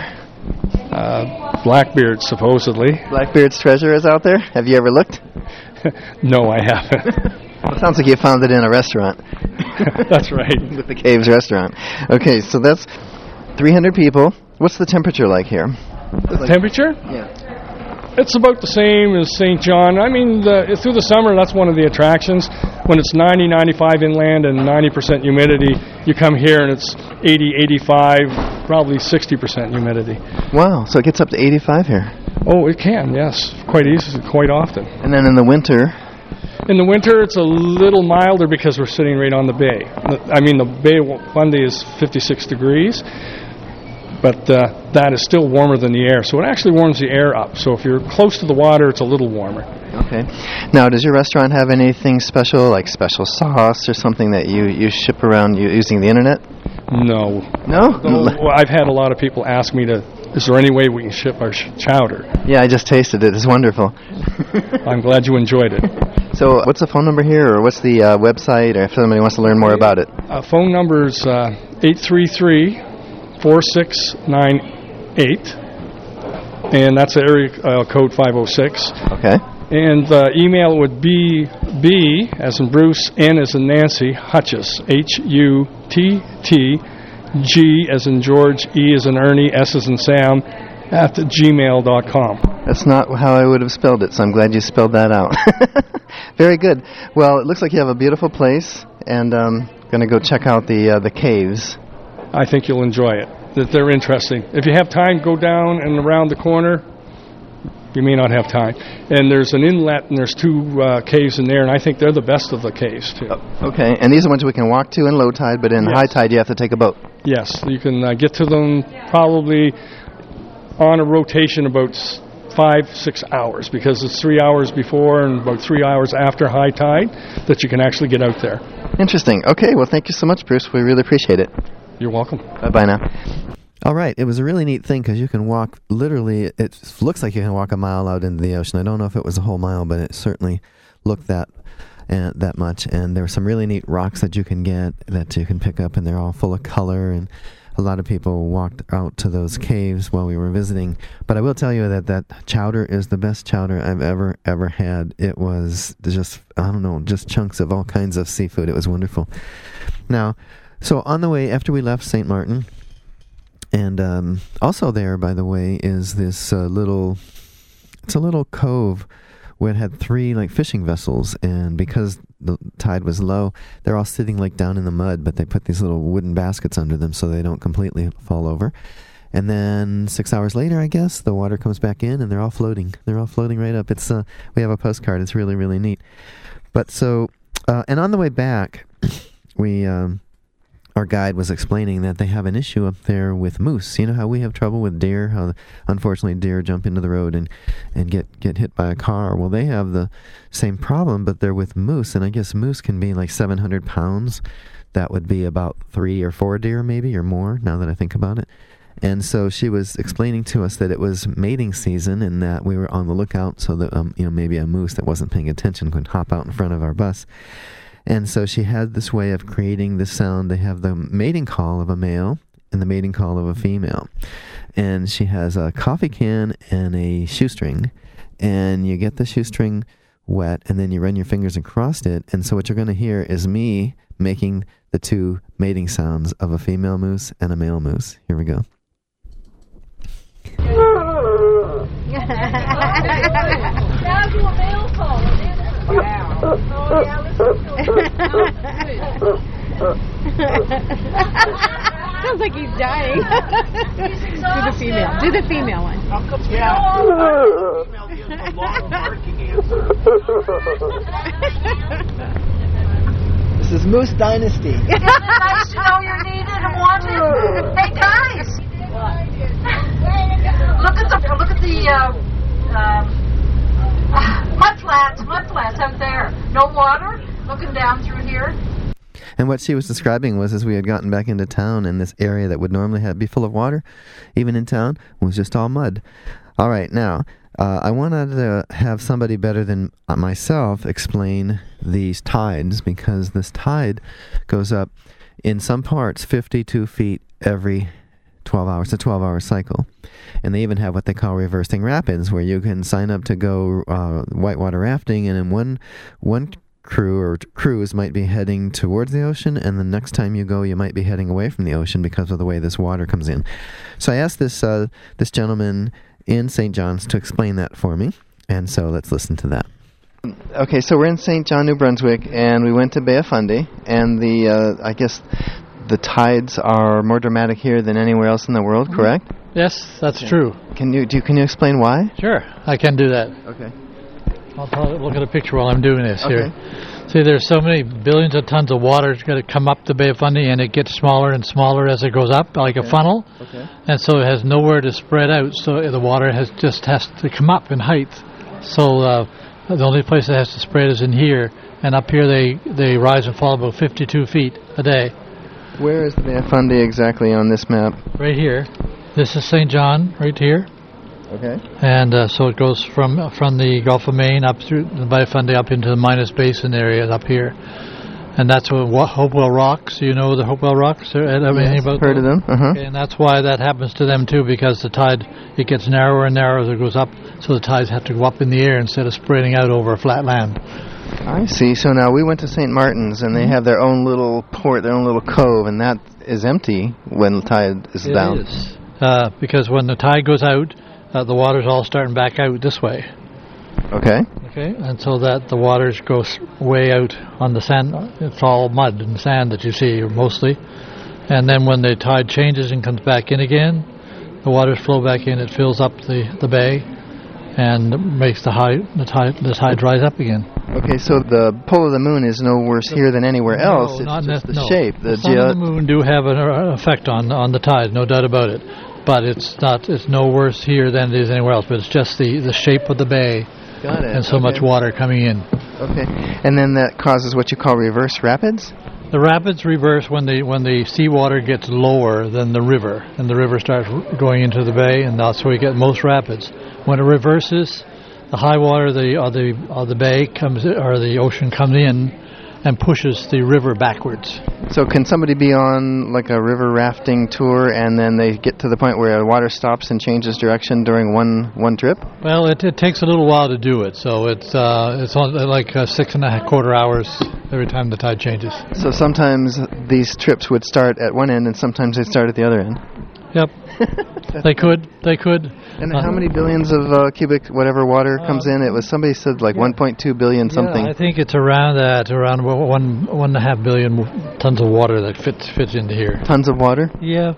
Blackbeard, supposedly. Blackbeard's treasure is out there? Have you ever looked? No, I haven't. Well, it sounds like you found it in a restaurant. That's right. With the Caves restaurant. Okay, so that's 300 people. What's the temperature like here? The temperature? Yeah. It's about the same as St. John. I mean, through the summer, that's one of the attractions. When it's 90, 95 inland and 90% humidity, you come here and it's 80, 85, probably 60% humidity. Wow, so it gets up to 85 here. Oh, it can, yes. Quite easily, quite often. And then in the winter? In the winter, it's a little milder because we're sitting right on the bay. I mean, the Bay of Fundy is 56 degrees. But that is still warmer than the air, so it actually warms the air up. So if you're close to the water, it's a little warmer. Okay. Now, does your restaurant have anything special, like special sauce or something that you ship around using the internet? No. No? Well, I've had a lot of people ask me is there any way we can ship our chowder? Yeah, I just tasted it. It's wonderful. I'm glad you enjoyed it. So what's the phone number here, or what's the website, or if somebody wants to learn more about it? Phone number is 833-4698, and that's the area code 506. Okay. And email would be B as in Bruce, N as in Nancy, Hutchess, HUTTG as in George, E as in Ernie, S as in Sam, at gmail.com. That's not how I would have spelled it, so I'm glad you spelled that out. Very good. Well, it looks like you have a beautiful place, and I'm going to go check out the caves. I think you'll enjoy it. That they're interesting. If you have time, go down and around the corner. You may not have time. And there's an inlet, and there's two caves in there, and I think they're the best of the caves, too. Okay, and these are ones we can walk to in low tide, but in high tide you have to take a boat. Yes, you can get to them probably on a rotation about 5-6 hours, because it's 3 hours before and about 3 hours after high tide that you can actually get out there. Interesting. Okay, well, thank you so much, Bruce. We really appreciate it. You're welcome. Bye-bye now. All right, it was a really neat thing because you can walk, literally, it looks like you can walk a mile out into the ocean. I don't know if it was a whole mile, but it certainly looked that much. And there were some really neat rocks that you can get, that you can pick up, and they're all full of color. And a lot of people walked out to those caves while we were visiting. But I will tell you that chowder is the best chowder I've ever had. It was just, just chunks of all kinds of seafood. It was wonderful. Now, so on the way, after we left St. Martin, and also there, by the way, is this little cove where it had 3 fishing vessels, and because the tide was low, they're all sitting down in the mud, but they put these little wooden baskets under them so they don't completely fall over. And then 6 hours later, I guess, the water comes back in, and they're all floating. They're all floating right up. It's we have a postcard. It's really, really neat. But so, and on the way back, our guide was explaining that they have an issue up there with moose. You know how we have trouble with deer, how unfortunately deer jump into the road and get hit by a car. Well, they have the same problem, but they're with moose, and I guess moose can be like 700 pounds. That would be about 3 or 4 deer maybe, or more, now that I think about it. And so she was explaining to us that it was mating season and that we were on the lookout so that maybe a moose that wasn't paying attention could hop out in front of our bus. And so she had this way of creating the sound. They have the mating call of a male and the mating call of a female. And she has a coffee can and a shoestring. And you get the shoestring wet, and then you run your fingers across it. And so what you're going to hear is me making the 2 mating sounds of a female moose and a male moose. Here we go. Now do a male call. Sounds like he's dying. Do the female. Do the female one. This is Moose Dynasty. Isn't it nice to know you're needed and wanted? Hey guys, look at the mud flats out there. No water. Looking down through here. And what she was describing was as we had gotten back into town, and this area that would normally be full of water, even in town, was just all mud. All right, now, I wanted to have somebody better than myself explain these tides, because this tide goes up in some parts 52 feet every 12 hours, a 12-hour cycle. And they even have what they call reversing rapids, where you can sign up to go whitewater rafting, and in one crew or cruise might be heading towards the ocean, and the next time you go, you might be heading away from the ocean because of the way this water comes in. So I asked this gentleman in St. John's to explain that for me, and so let's listen to that. Okay, so we're in St. John, New Brunswick, and we went to Bay of Fundy, and I guess the tides are more dramatic here than anywhere else in the world, correct? Yes, that's true. Can you explain why? Sure, I can do that. Okay. I'll probably look at a picture while I'm doing this here. Okay. See, there's so many billions of tons of water that's going to come up the Bay of Fundy, and it gets smaller and smaller as it goes up, like a funnel. Okay. And so it has nowhere to spread out, so the water has to come up in height. So the only place it has to spread is in here, and up here they rise and fall about 52 feet a day. Where is the Bay of Fundy exactly on this map? Right here. This is St. John, right here. Okay. And so it goes from the Gulf of Maine up through the Bay of Fundy up into the Minas Basin area up here. And that's what Hopewell Rocks. You know the Hopewell Rocks? Yes, heard of them. Uh-huh. Okay, and that's why that happens to them too, because the tide, it gets narrower and narrower as it goes up, so the tides have to go up in the air instead of spreading out over a flat land. I see. So now we went to St. Martin's, and they have their own little port, their own little cove, and that is empty when the tide is down. It is. Because when the tide goes out, the water's all starting back out this way. Okay. Okay, and so that the waters go way out on the sand. It's all mud and sand that you see mostly. And then when the tide changes and comes back in again, the waters flow back in. It fills up the bay and makes the tide rise up again. Okay, so the pull of the moon is no worse here than anywhere else. It's just the shape. The sun and the moon do have an effect on the tide, no doubt about it. But it's no worse here than it is anywhere else. But it's just the shape of the bay. Got it. And so much water coming in. Okay, and then that causes what you call reverse rapids? The rapids reverse when the seawater gets lower than the river, and the river starts going into the bay, and that's where we get most rapids. When it reverses, the high water of the bay comes, or the ocean comes in and pushes the river backwards. So can somebody be on like a river rafting tour and then they get to the point where the water stops and changes direction during one trip? Well, it takes a little while to do it, so it's only like 6.25 hours every time the tide changes. So sometimes these trips would start at one end and sometimes they start at the other end? Yep. They could. And how many billions of cubic whatever water comes in? It was, somebody said like 1.2 billion something. Yeah, I think it's around 1.5 billion tons of water that fits into here. Tons of water? Yeah.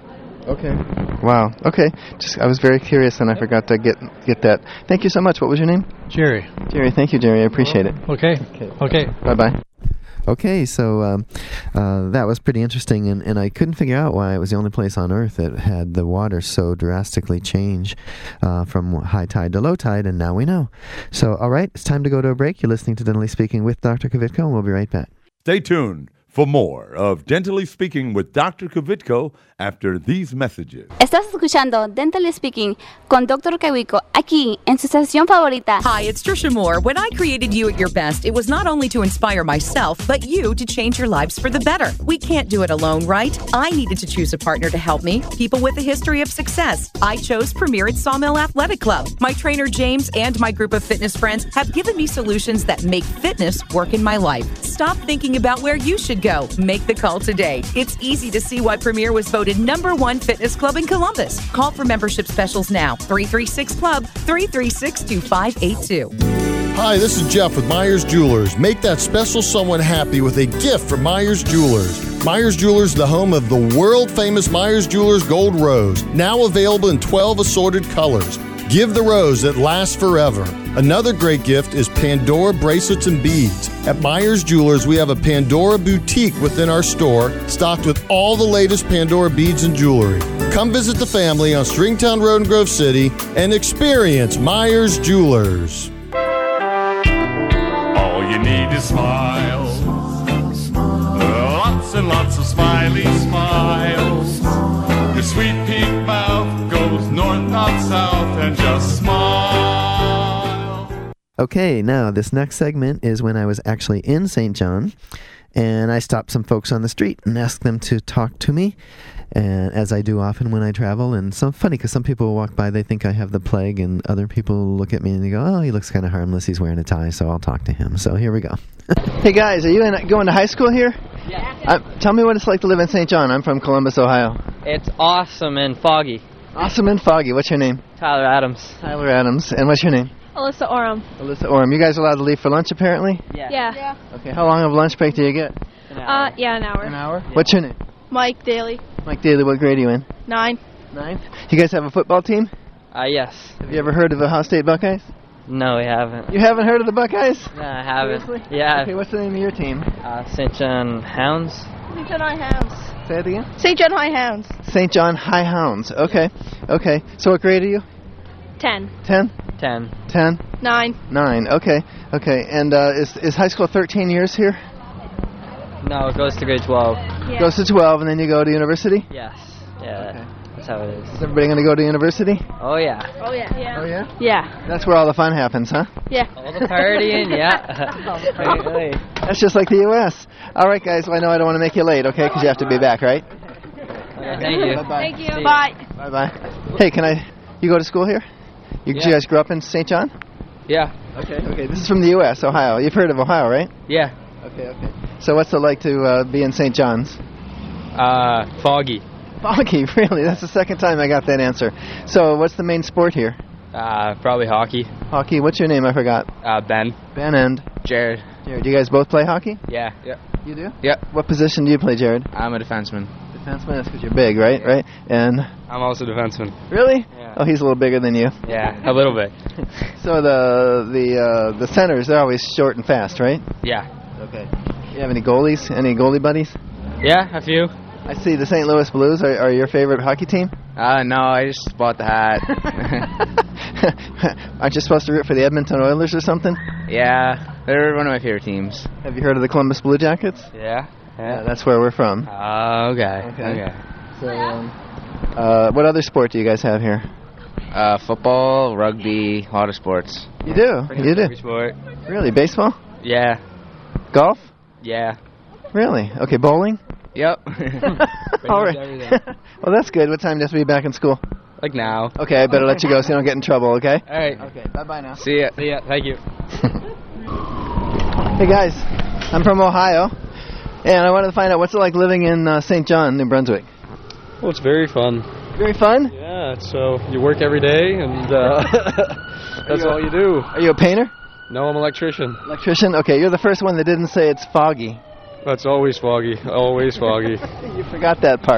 Okay. Wow. Okay. I was very curious, and I forgot to get that. Thank you so much. What was your name? Jerry. Jerry. Thank you, Jerry. I appreciate it. Okay. Okay. Bye-bye. Okay, so that was pretty interesting, and I couldn't figure out why it was the only place on Earth that had the water so drastically change from high tide to low tide, and now we know. So, all right, it's time to go to a break. You're listening to Dentally Speaking with Dr. Kvitko, and we'll be right back. Stay tuned for more of Dentally Speaking with Dr. Kvitko after these messages. Estás escuchando Dentally Speaking con Dr. Kvitko aquí en su estación favorita. Hi, it's Trisha Moore. When I created You at Your Best, it was not only to inspire myself, but you to change your lives for the better. We can't do it alone, right? I needed to choose a partner to help me, people with a history of success. I chose Premier at Sawmill Athletic Club. My trainer James and my group of fitness friends have given me solutions that make fitness work in my life. Stop thinking about where you should go. Make the call today. It's easy to see why Premier was voted #1 fitness club in Columbus. Call for membership specials now. 336-CLUB, 336-2582. Hi, this is Jeff with Myers Jewelers. Make that special someone happy with a gift from Myers Jewelers. Myers Jewelers, the home of the world-famous Myers Jewelers Gold Rose, now available in 12 assorted colors. Give the rose that lasts forever. Another great gift is Pandora bracelets and beads. At Myers Jewelers, we have a Pandora boutique within our store, stocked with all the latest Pandora beads and jewelry. Come visit the family on Stringtown Road in Grove City and experience Myers Jewelers. All you need is smiles. Lots and lots of smiley smiles. Your sweet pink mouth goes north, not south, and just smile. Okay, now this next segment is when I was actually in St. John, and I stopped some folks on the street and asked them to talk to me, and as I do often when I travel. And so funny, because some people walk by, they think I have the plague, and other people look at me and they go, oh, he looks kind of harmless, he's wearing a tie, so I'll talk to him. So here we go. Hey guys, are you going to high school here? Yeah. Tell me what it's like to live in St. John. I'm from Columbus, Ohio. It's awesome and foggy. Awesome and foggy. What's your name? Tyler Adams. Tyler Adams. And what's your name? Alyssa Oram. Alyssa Oram. You guys are allowed to leave for lunch, apparently? Yeah. Okay, how long of lunch break do you get? An hour. An hour. An hour? Yeah. What's your name? Mike Daly. Mike Daly, what grade are you in? 9. 9? You guys have a football team? Yes. Have you ever heard of the Ohio State Buckeyes? No, we haven't. You haven't heard of the Buckeyes? No, I haven't. Seriously? Yeah. Okay, what's the name of your team? St. John Hounds. St. John High Hounds. Say it again? St. John High Hounds. St. John High Hounds. Okay. Okay. So what grade are you? 10. 10? 10. 10? 9. 9. Okay. Okay. And is high school 13 years here? No, it goes to grade 12. Yeah. Goes to 12 and then you go to university? Yes. Yeah. Okay. That's how it is. Is everybody going to go to university? Oh, yeah. Oh, yeah. Oh, yeah? Yeah. That's where all the fun happens, huh? Yeah. All the partying, yeah. Hey. That's just like the U.S. All right, guys. Well, I know I don't want to make you late, okay? Because you have to be back, right? Okay, thank you. Bye-bye. Thank you. Bye. Bye-bye. Hey, you go to school here? You guys grew up in St. John? Yeah. Okay. Okay. This is from the U.S., Ohio. You've heard of Ohio, right? Yeah. Okay. Okay. So what's it like to be in St. John's? Foggy. Foggy, really? That's the second time I got that answer. So what's the main sport here? Probably hockey. Hockey. What's your name? I forgot. Ben. Ben and? Jared. Jared. You guys both play hockey? Yeah. Yeah. You do? Yeah. What position do you play, Jared? I'm a defenseman. Defenseman? That's because you're big, right? Yeah. Right? And? I'm also a defenseman. Really? Yeah. Oh, he's a little bigger than you. Yeah, a little bit. So the centers, they're always short and fast, right? Yeah. Okay. You have any goalies? Any goalie buddies? Yeah, a few. I see the St. Louis Blues are your favorite hockey team? No, I just bought the hat. Aren't you supposed to root for the Edmonton Oilers or something? Yeah, they're one of my favorite teams. Have you heard of the Columbus Blue Jackets? Yeah. Yeah, that's where we're from. Okay. So, what other sport do you guys have here? Football, rugby, a lot of sports. You do? You do? Every sport. Really? Baseball? Yeah. Golf? Yeah. Really? Okay, bowling? Yep. All right. Well, that's good. What time do you have to be back in school? Like now. Okay, I better let you go so you don't get in trouble, okay? All right. Okay, bye-bye now. See ya. See ya. Thank you. Hey, guys. I'm from Ohio, and I wanted to find out what's it like living in St. John, New Brunswick. Well, it's very fun. Very fun? Yeah, so you work every day, and that's all you do. Are you a painter? No, I'm an electrician. Electrician? Okay, you're the first one that didn't say it's foggy. That's always foggy. Always foggy. You forgot that part.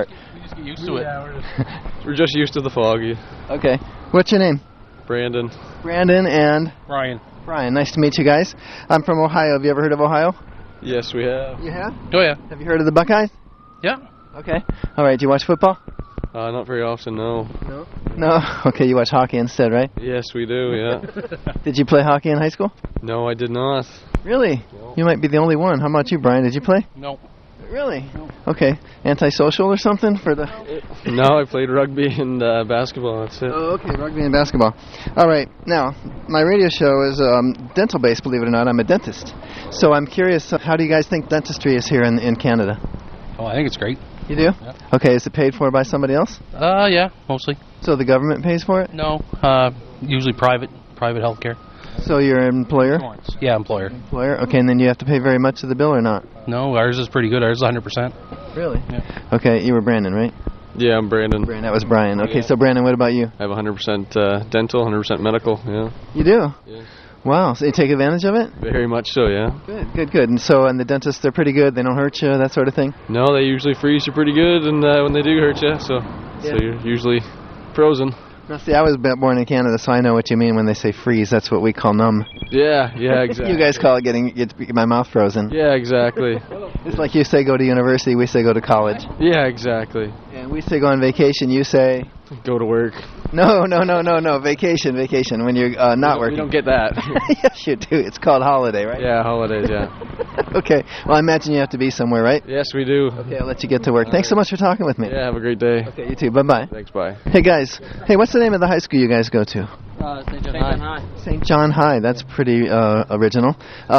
Used to it. We're just used to the foggy. Okay. What's your name? Brandon. Brandon and Brian. Brian. Nice to meet you guys. I'm from Ohio. Have you ever heard of Ohio? Yes, we have. You have? Oh, yeah. Have you heard of the Buckeyes? Yeah. Okay. All right. Do you watch football? Not very often, no. No? Okay, you watch hockey instead, right? Yes, we do, yeah. Did you play hockey in high school? No, I did not. Really? You might be the only one. How about you, Brian? Did you play? No. Really? Okay. Antisocial or something for the... No, I played rugby and basketball, that's it. Oh, okay, rugby and basketball. All right. Now, my radio show is dental-based, believe it or not. I'm a dentist. So I'm curious, how do you guys think dentistry is here in Canada? Oh, I think it's great. You do? Yeah. Okay, is it paid for by somebody else? Yeah, mostly. So the government pays for it? No, usually private healthcare. So you're an employer? Yeah, employer. Employer? Okay, and then you have to pay very much of the bill or not? No, ours is pretty good. Ours is 100%. Really? Yeah. Okay, you were Brandon, right? Yeah, I'm Brandon. That was Brian. Okay, so Brandon, what about you? I have 100% dental, 100% medical, yeah. You do? Yes. Wow, so you take advantage of it? Very much so, yeah. Good. And so, and the dentists, they're pretty good, they don't hurt you, that sort of thing? No, they usually freeze you pretty good, and when they do hurt you, so you're usually frozen. Now, see, I was born in Canada, so I know what you mean when they say freeze. That's what we call numb. Yeah, exactly. You guys call it get my mouth frozen. Yeah, exactly. It's like you say go to university, we say go to college. Yeah, exactly. And we say go on vacation, you say... Go to work. No. Vacation. When you're not working. You don't get that. Yes, you do. It's called holiday, right? Yeah, holidays, yeah. Okay. Well, I imagine you have to be somewhere, right? Yes, we do. Okay, I'll let you get to work. Thanks so much for talking with me. Yeah, have a great day. Okay, you too. Bye-bye. Thanks, bye. Hey, guys. Hey, what's the name of the high school you guys go to? St. John High. St. John High. That's pretty original.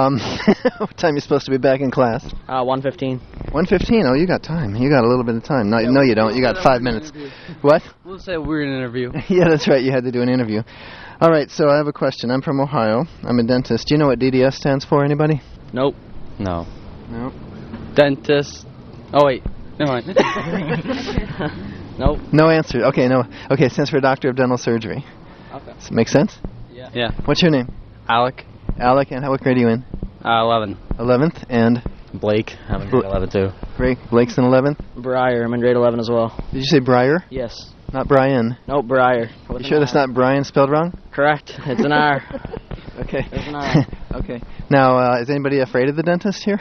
What time are you supposed to be back in class? 1:15. 1:15? Oh, you got time. You got a little bit of time. No, you don't. You got 5 minutes. What? We'll say we're in an interview. Yeah, that's right. You had to do an interview. All right, so I have a question. I'm from Ohio. I'm a dentist. Do you know what DDS stands for? Anybody? Nope. No. Nope. Dentist. Oh, wait. Never mind. Nope. No answer. Okay, no. Okay, it stands for Doctor of Dental Surgery. Okay. Does it make sense? Yeah. What's your name? Alec. Alec, and what grade are you in? 11. 11th, and? Blake. I'm in grade 11 too. Blake's in 11th? Briar. I'm in grade 11 as well. Did you say Briar? Yes. Not Brian? Nope, Briar. You sure that's not Brian spelled wrong? Correct. It's an R. Okay. It's an R. Okay. Now, is anybody afraid of the dentist here?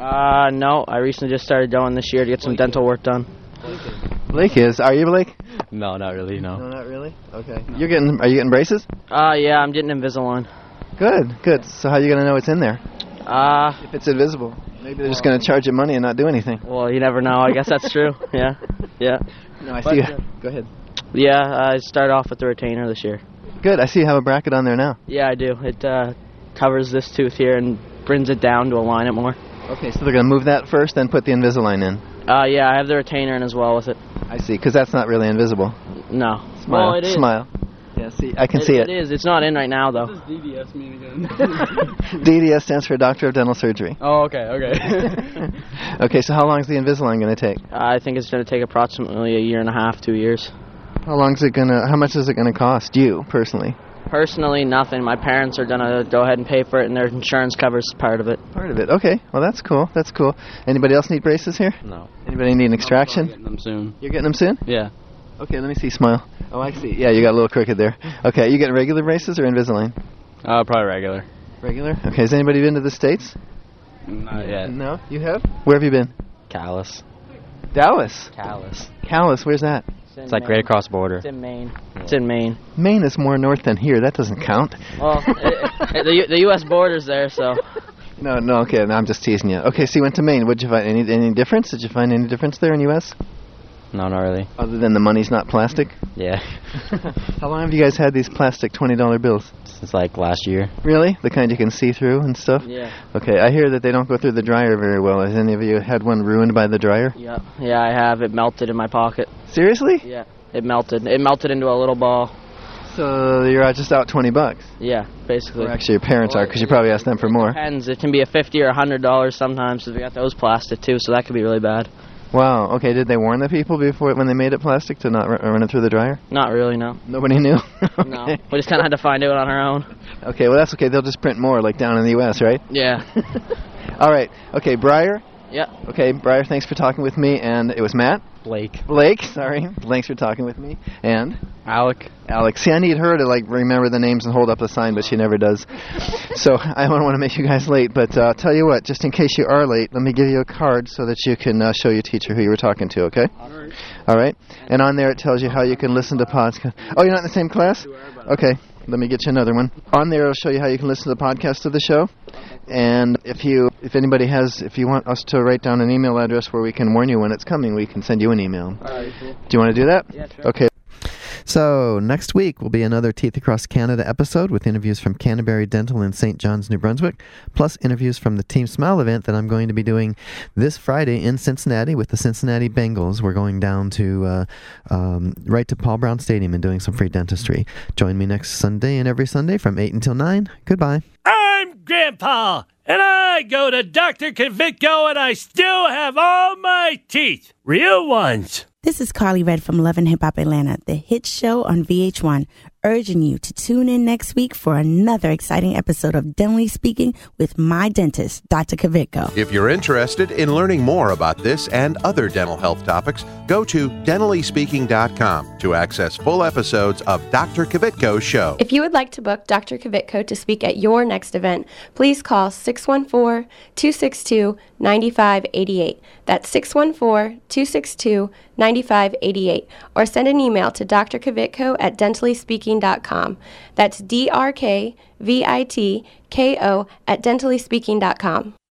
No. I recently just started going this year to get some dental work done. Blake is. Are you Blake? No, not really, no. No, not really? Okay. Are you getting braces? Yeah, I'm getting Invisalign. Good. So how are you going to know it's in there? If it's invisible. Maybe they're just going to charge you money and not do anything. Well, you never know. I guess that's true. Yeah. No, I see you. Go ahead. Yeah, I started off with the retainer this year. Good. I see you have a bracket on there now. Yeah, I do. It covers this tooth here and brings it down to align it more. Okay, so they're going to move that first, then put the Invisalign in. Yeah, I have the retainer in as well with it. I see, because that's not really invisible. No. Smile. Well, it is. Smile. Yeah, see, I can see it. It is. It's not in right now, though. What does DDS mean again? DDS stands for Doctor of Dental Surgery. Oh, okay. Okay, so how long is the Invisalign going to take? I think it's going to take approximately 1.5 years, 2 years. How much is it going to cost you, personally? Personally, nothing. My parents are going to go ahead and pay for it, and their insurance covers part of it. Part of it. Okay. Well, that's cool. Anybody else need braces here? No. Anybody need an extraction? I'm getting them soon. You're getting them soon? Yeah. Okay, let me see. Smile. Oh, I see. Yeah, you got a little crooked there. Okay, you getting regular braces or Invisalign? Probably regular. Regular? Okay, has anybody been to the States? Not yet. No? You have? Where have you been? Dallas. Dallas? Calais. Where's that? It's like right across the border. It's in Maine. It's in Maine. Maine is more north than here. That doesn't count. Well, the U.S. border's there, so... No, okay, no, I'm just teasing you. Okay, so you went to Maine. What did you find? Any difference? Did you find any difference there in U.S.? No, not really. Other than the money's not plastic? Yeah. How long have you guys had these plastic $20 bills? Since like last year. Really? The kind you can see through and stuff? Yeah. Okay, I hear that they don't go through the dryer very well. Has any of you had one ruined by the dryer? Yeah, I have. It melted in my pocket. Seriously? Yeah, it melted. It melted into a little ball. So you're just out $20? Yeah, basically. Or actually your parents are, because you probably asked them for more. It depends. It can be a $50 or $100 sometimes, because we got those plastic too, so that could be really bad. Wow, okay, did they warn the people before when they made it plastic to not run it through the dryer? Not really, no. Nobody knew? Okay. No, we just kind of had to find out on our own. Okay, well that's okay, they'll just print more, like down in the U.S., right? Yeah. All right, okay, Briar Yeah. Okay, Briar, thanks for talking with me. And it was Matt? Blake. Sorry. Thanks for talking with me. And? Alec. See, I need her to, remember the names and hold up the sign, but she never does. So I don't want to make you guys late, but I'll tell you what, just in case you are late, let me give you a card so that you can show your teacher who you were talking to, okay? All right. And on there it tells you how you can listen to podcasts. Oh, you're not in the same class? Okay. Let me get you another one. On there it'll show you how you can listen to the podcast of the show. And if you want us to write down an email address where we can warn you when it's coming, we can send you an email. All right, cool. Do you want to do that? Yeah, sure. Okay. So next week will be another Teeth Across Canada episode with interviews from Canterbury Dental in St. John's, New Brunswick, plus interviews from the Team Smile event that I'm going to be doing this Friday in Cincinnati with the Cincinnati Bengals. We're going down to right to Paul Brown Stadium and doing some free dentistry. Join me next Sunday and every Sunday from 8 until 9. Goodbye. I'm Grandpa, and I go to Dr. Kvitko, and I still have all my teeth. Real ones. This is Carly Red from Love and Hip Hop Atlanta, the hit show on VH1, urging you to tune in next week for another exciting episode of Dentally Speaking with my dentist, Dr. Kvitko. If you're interested in learning more about this and other dental health topics, go to dentallyspeaking.com to access full episodes of Dr. Kvitko's show. If you would like to book Dr. Kvitko to speak at your next event, please call 614-262-9588. That's 614-262-9588. Or send an email to Dr. Kvitko at dentallyspeaking.com. That's DRKVITKO at dentallyspeaking.com.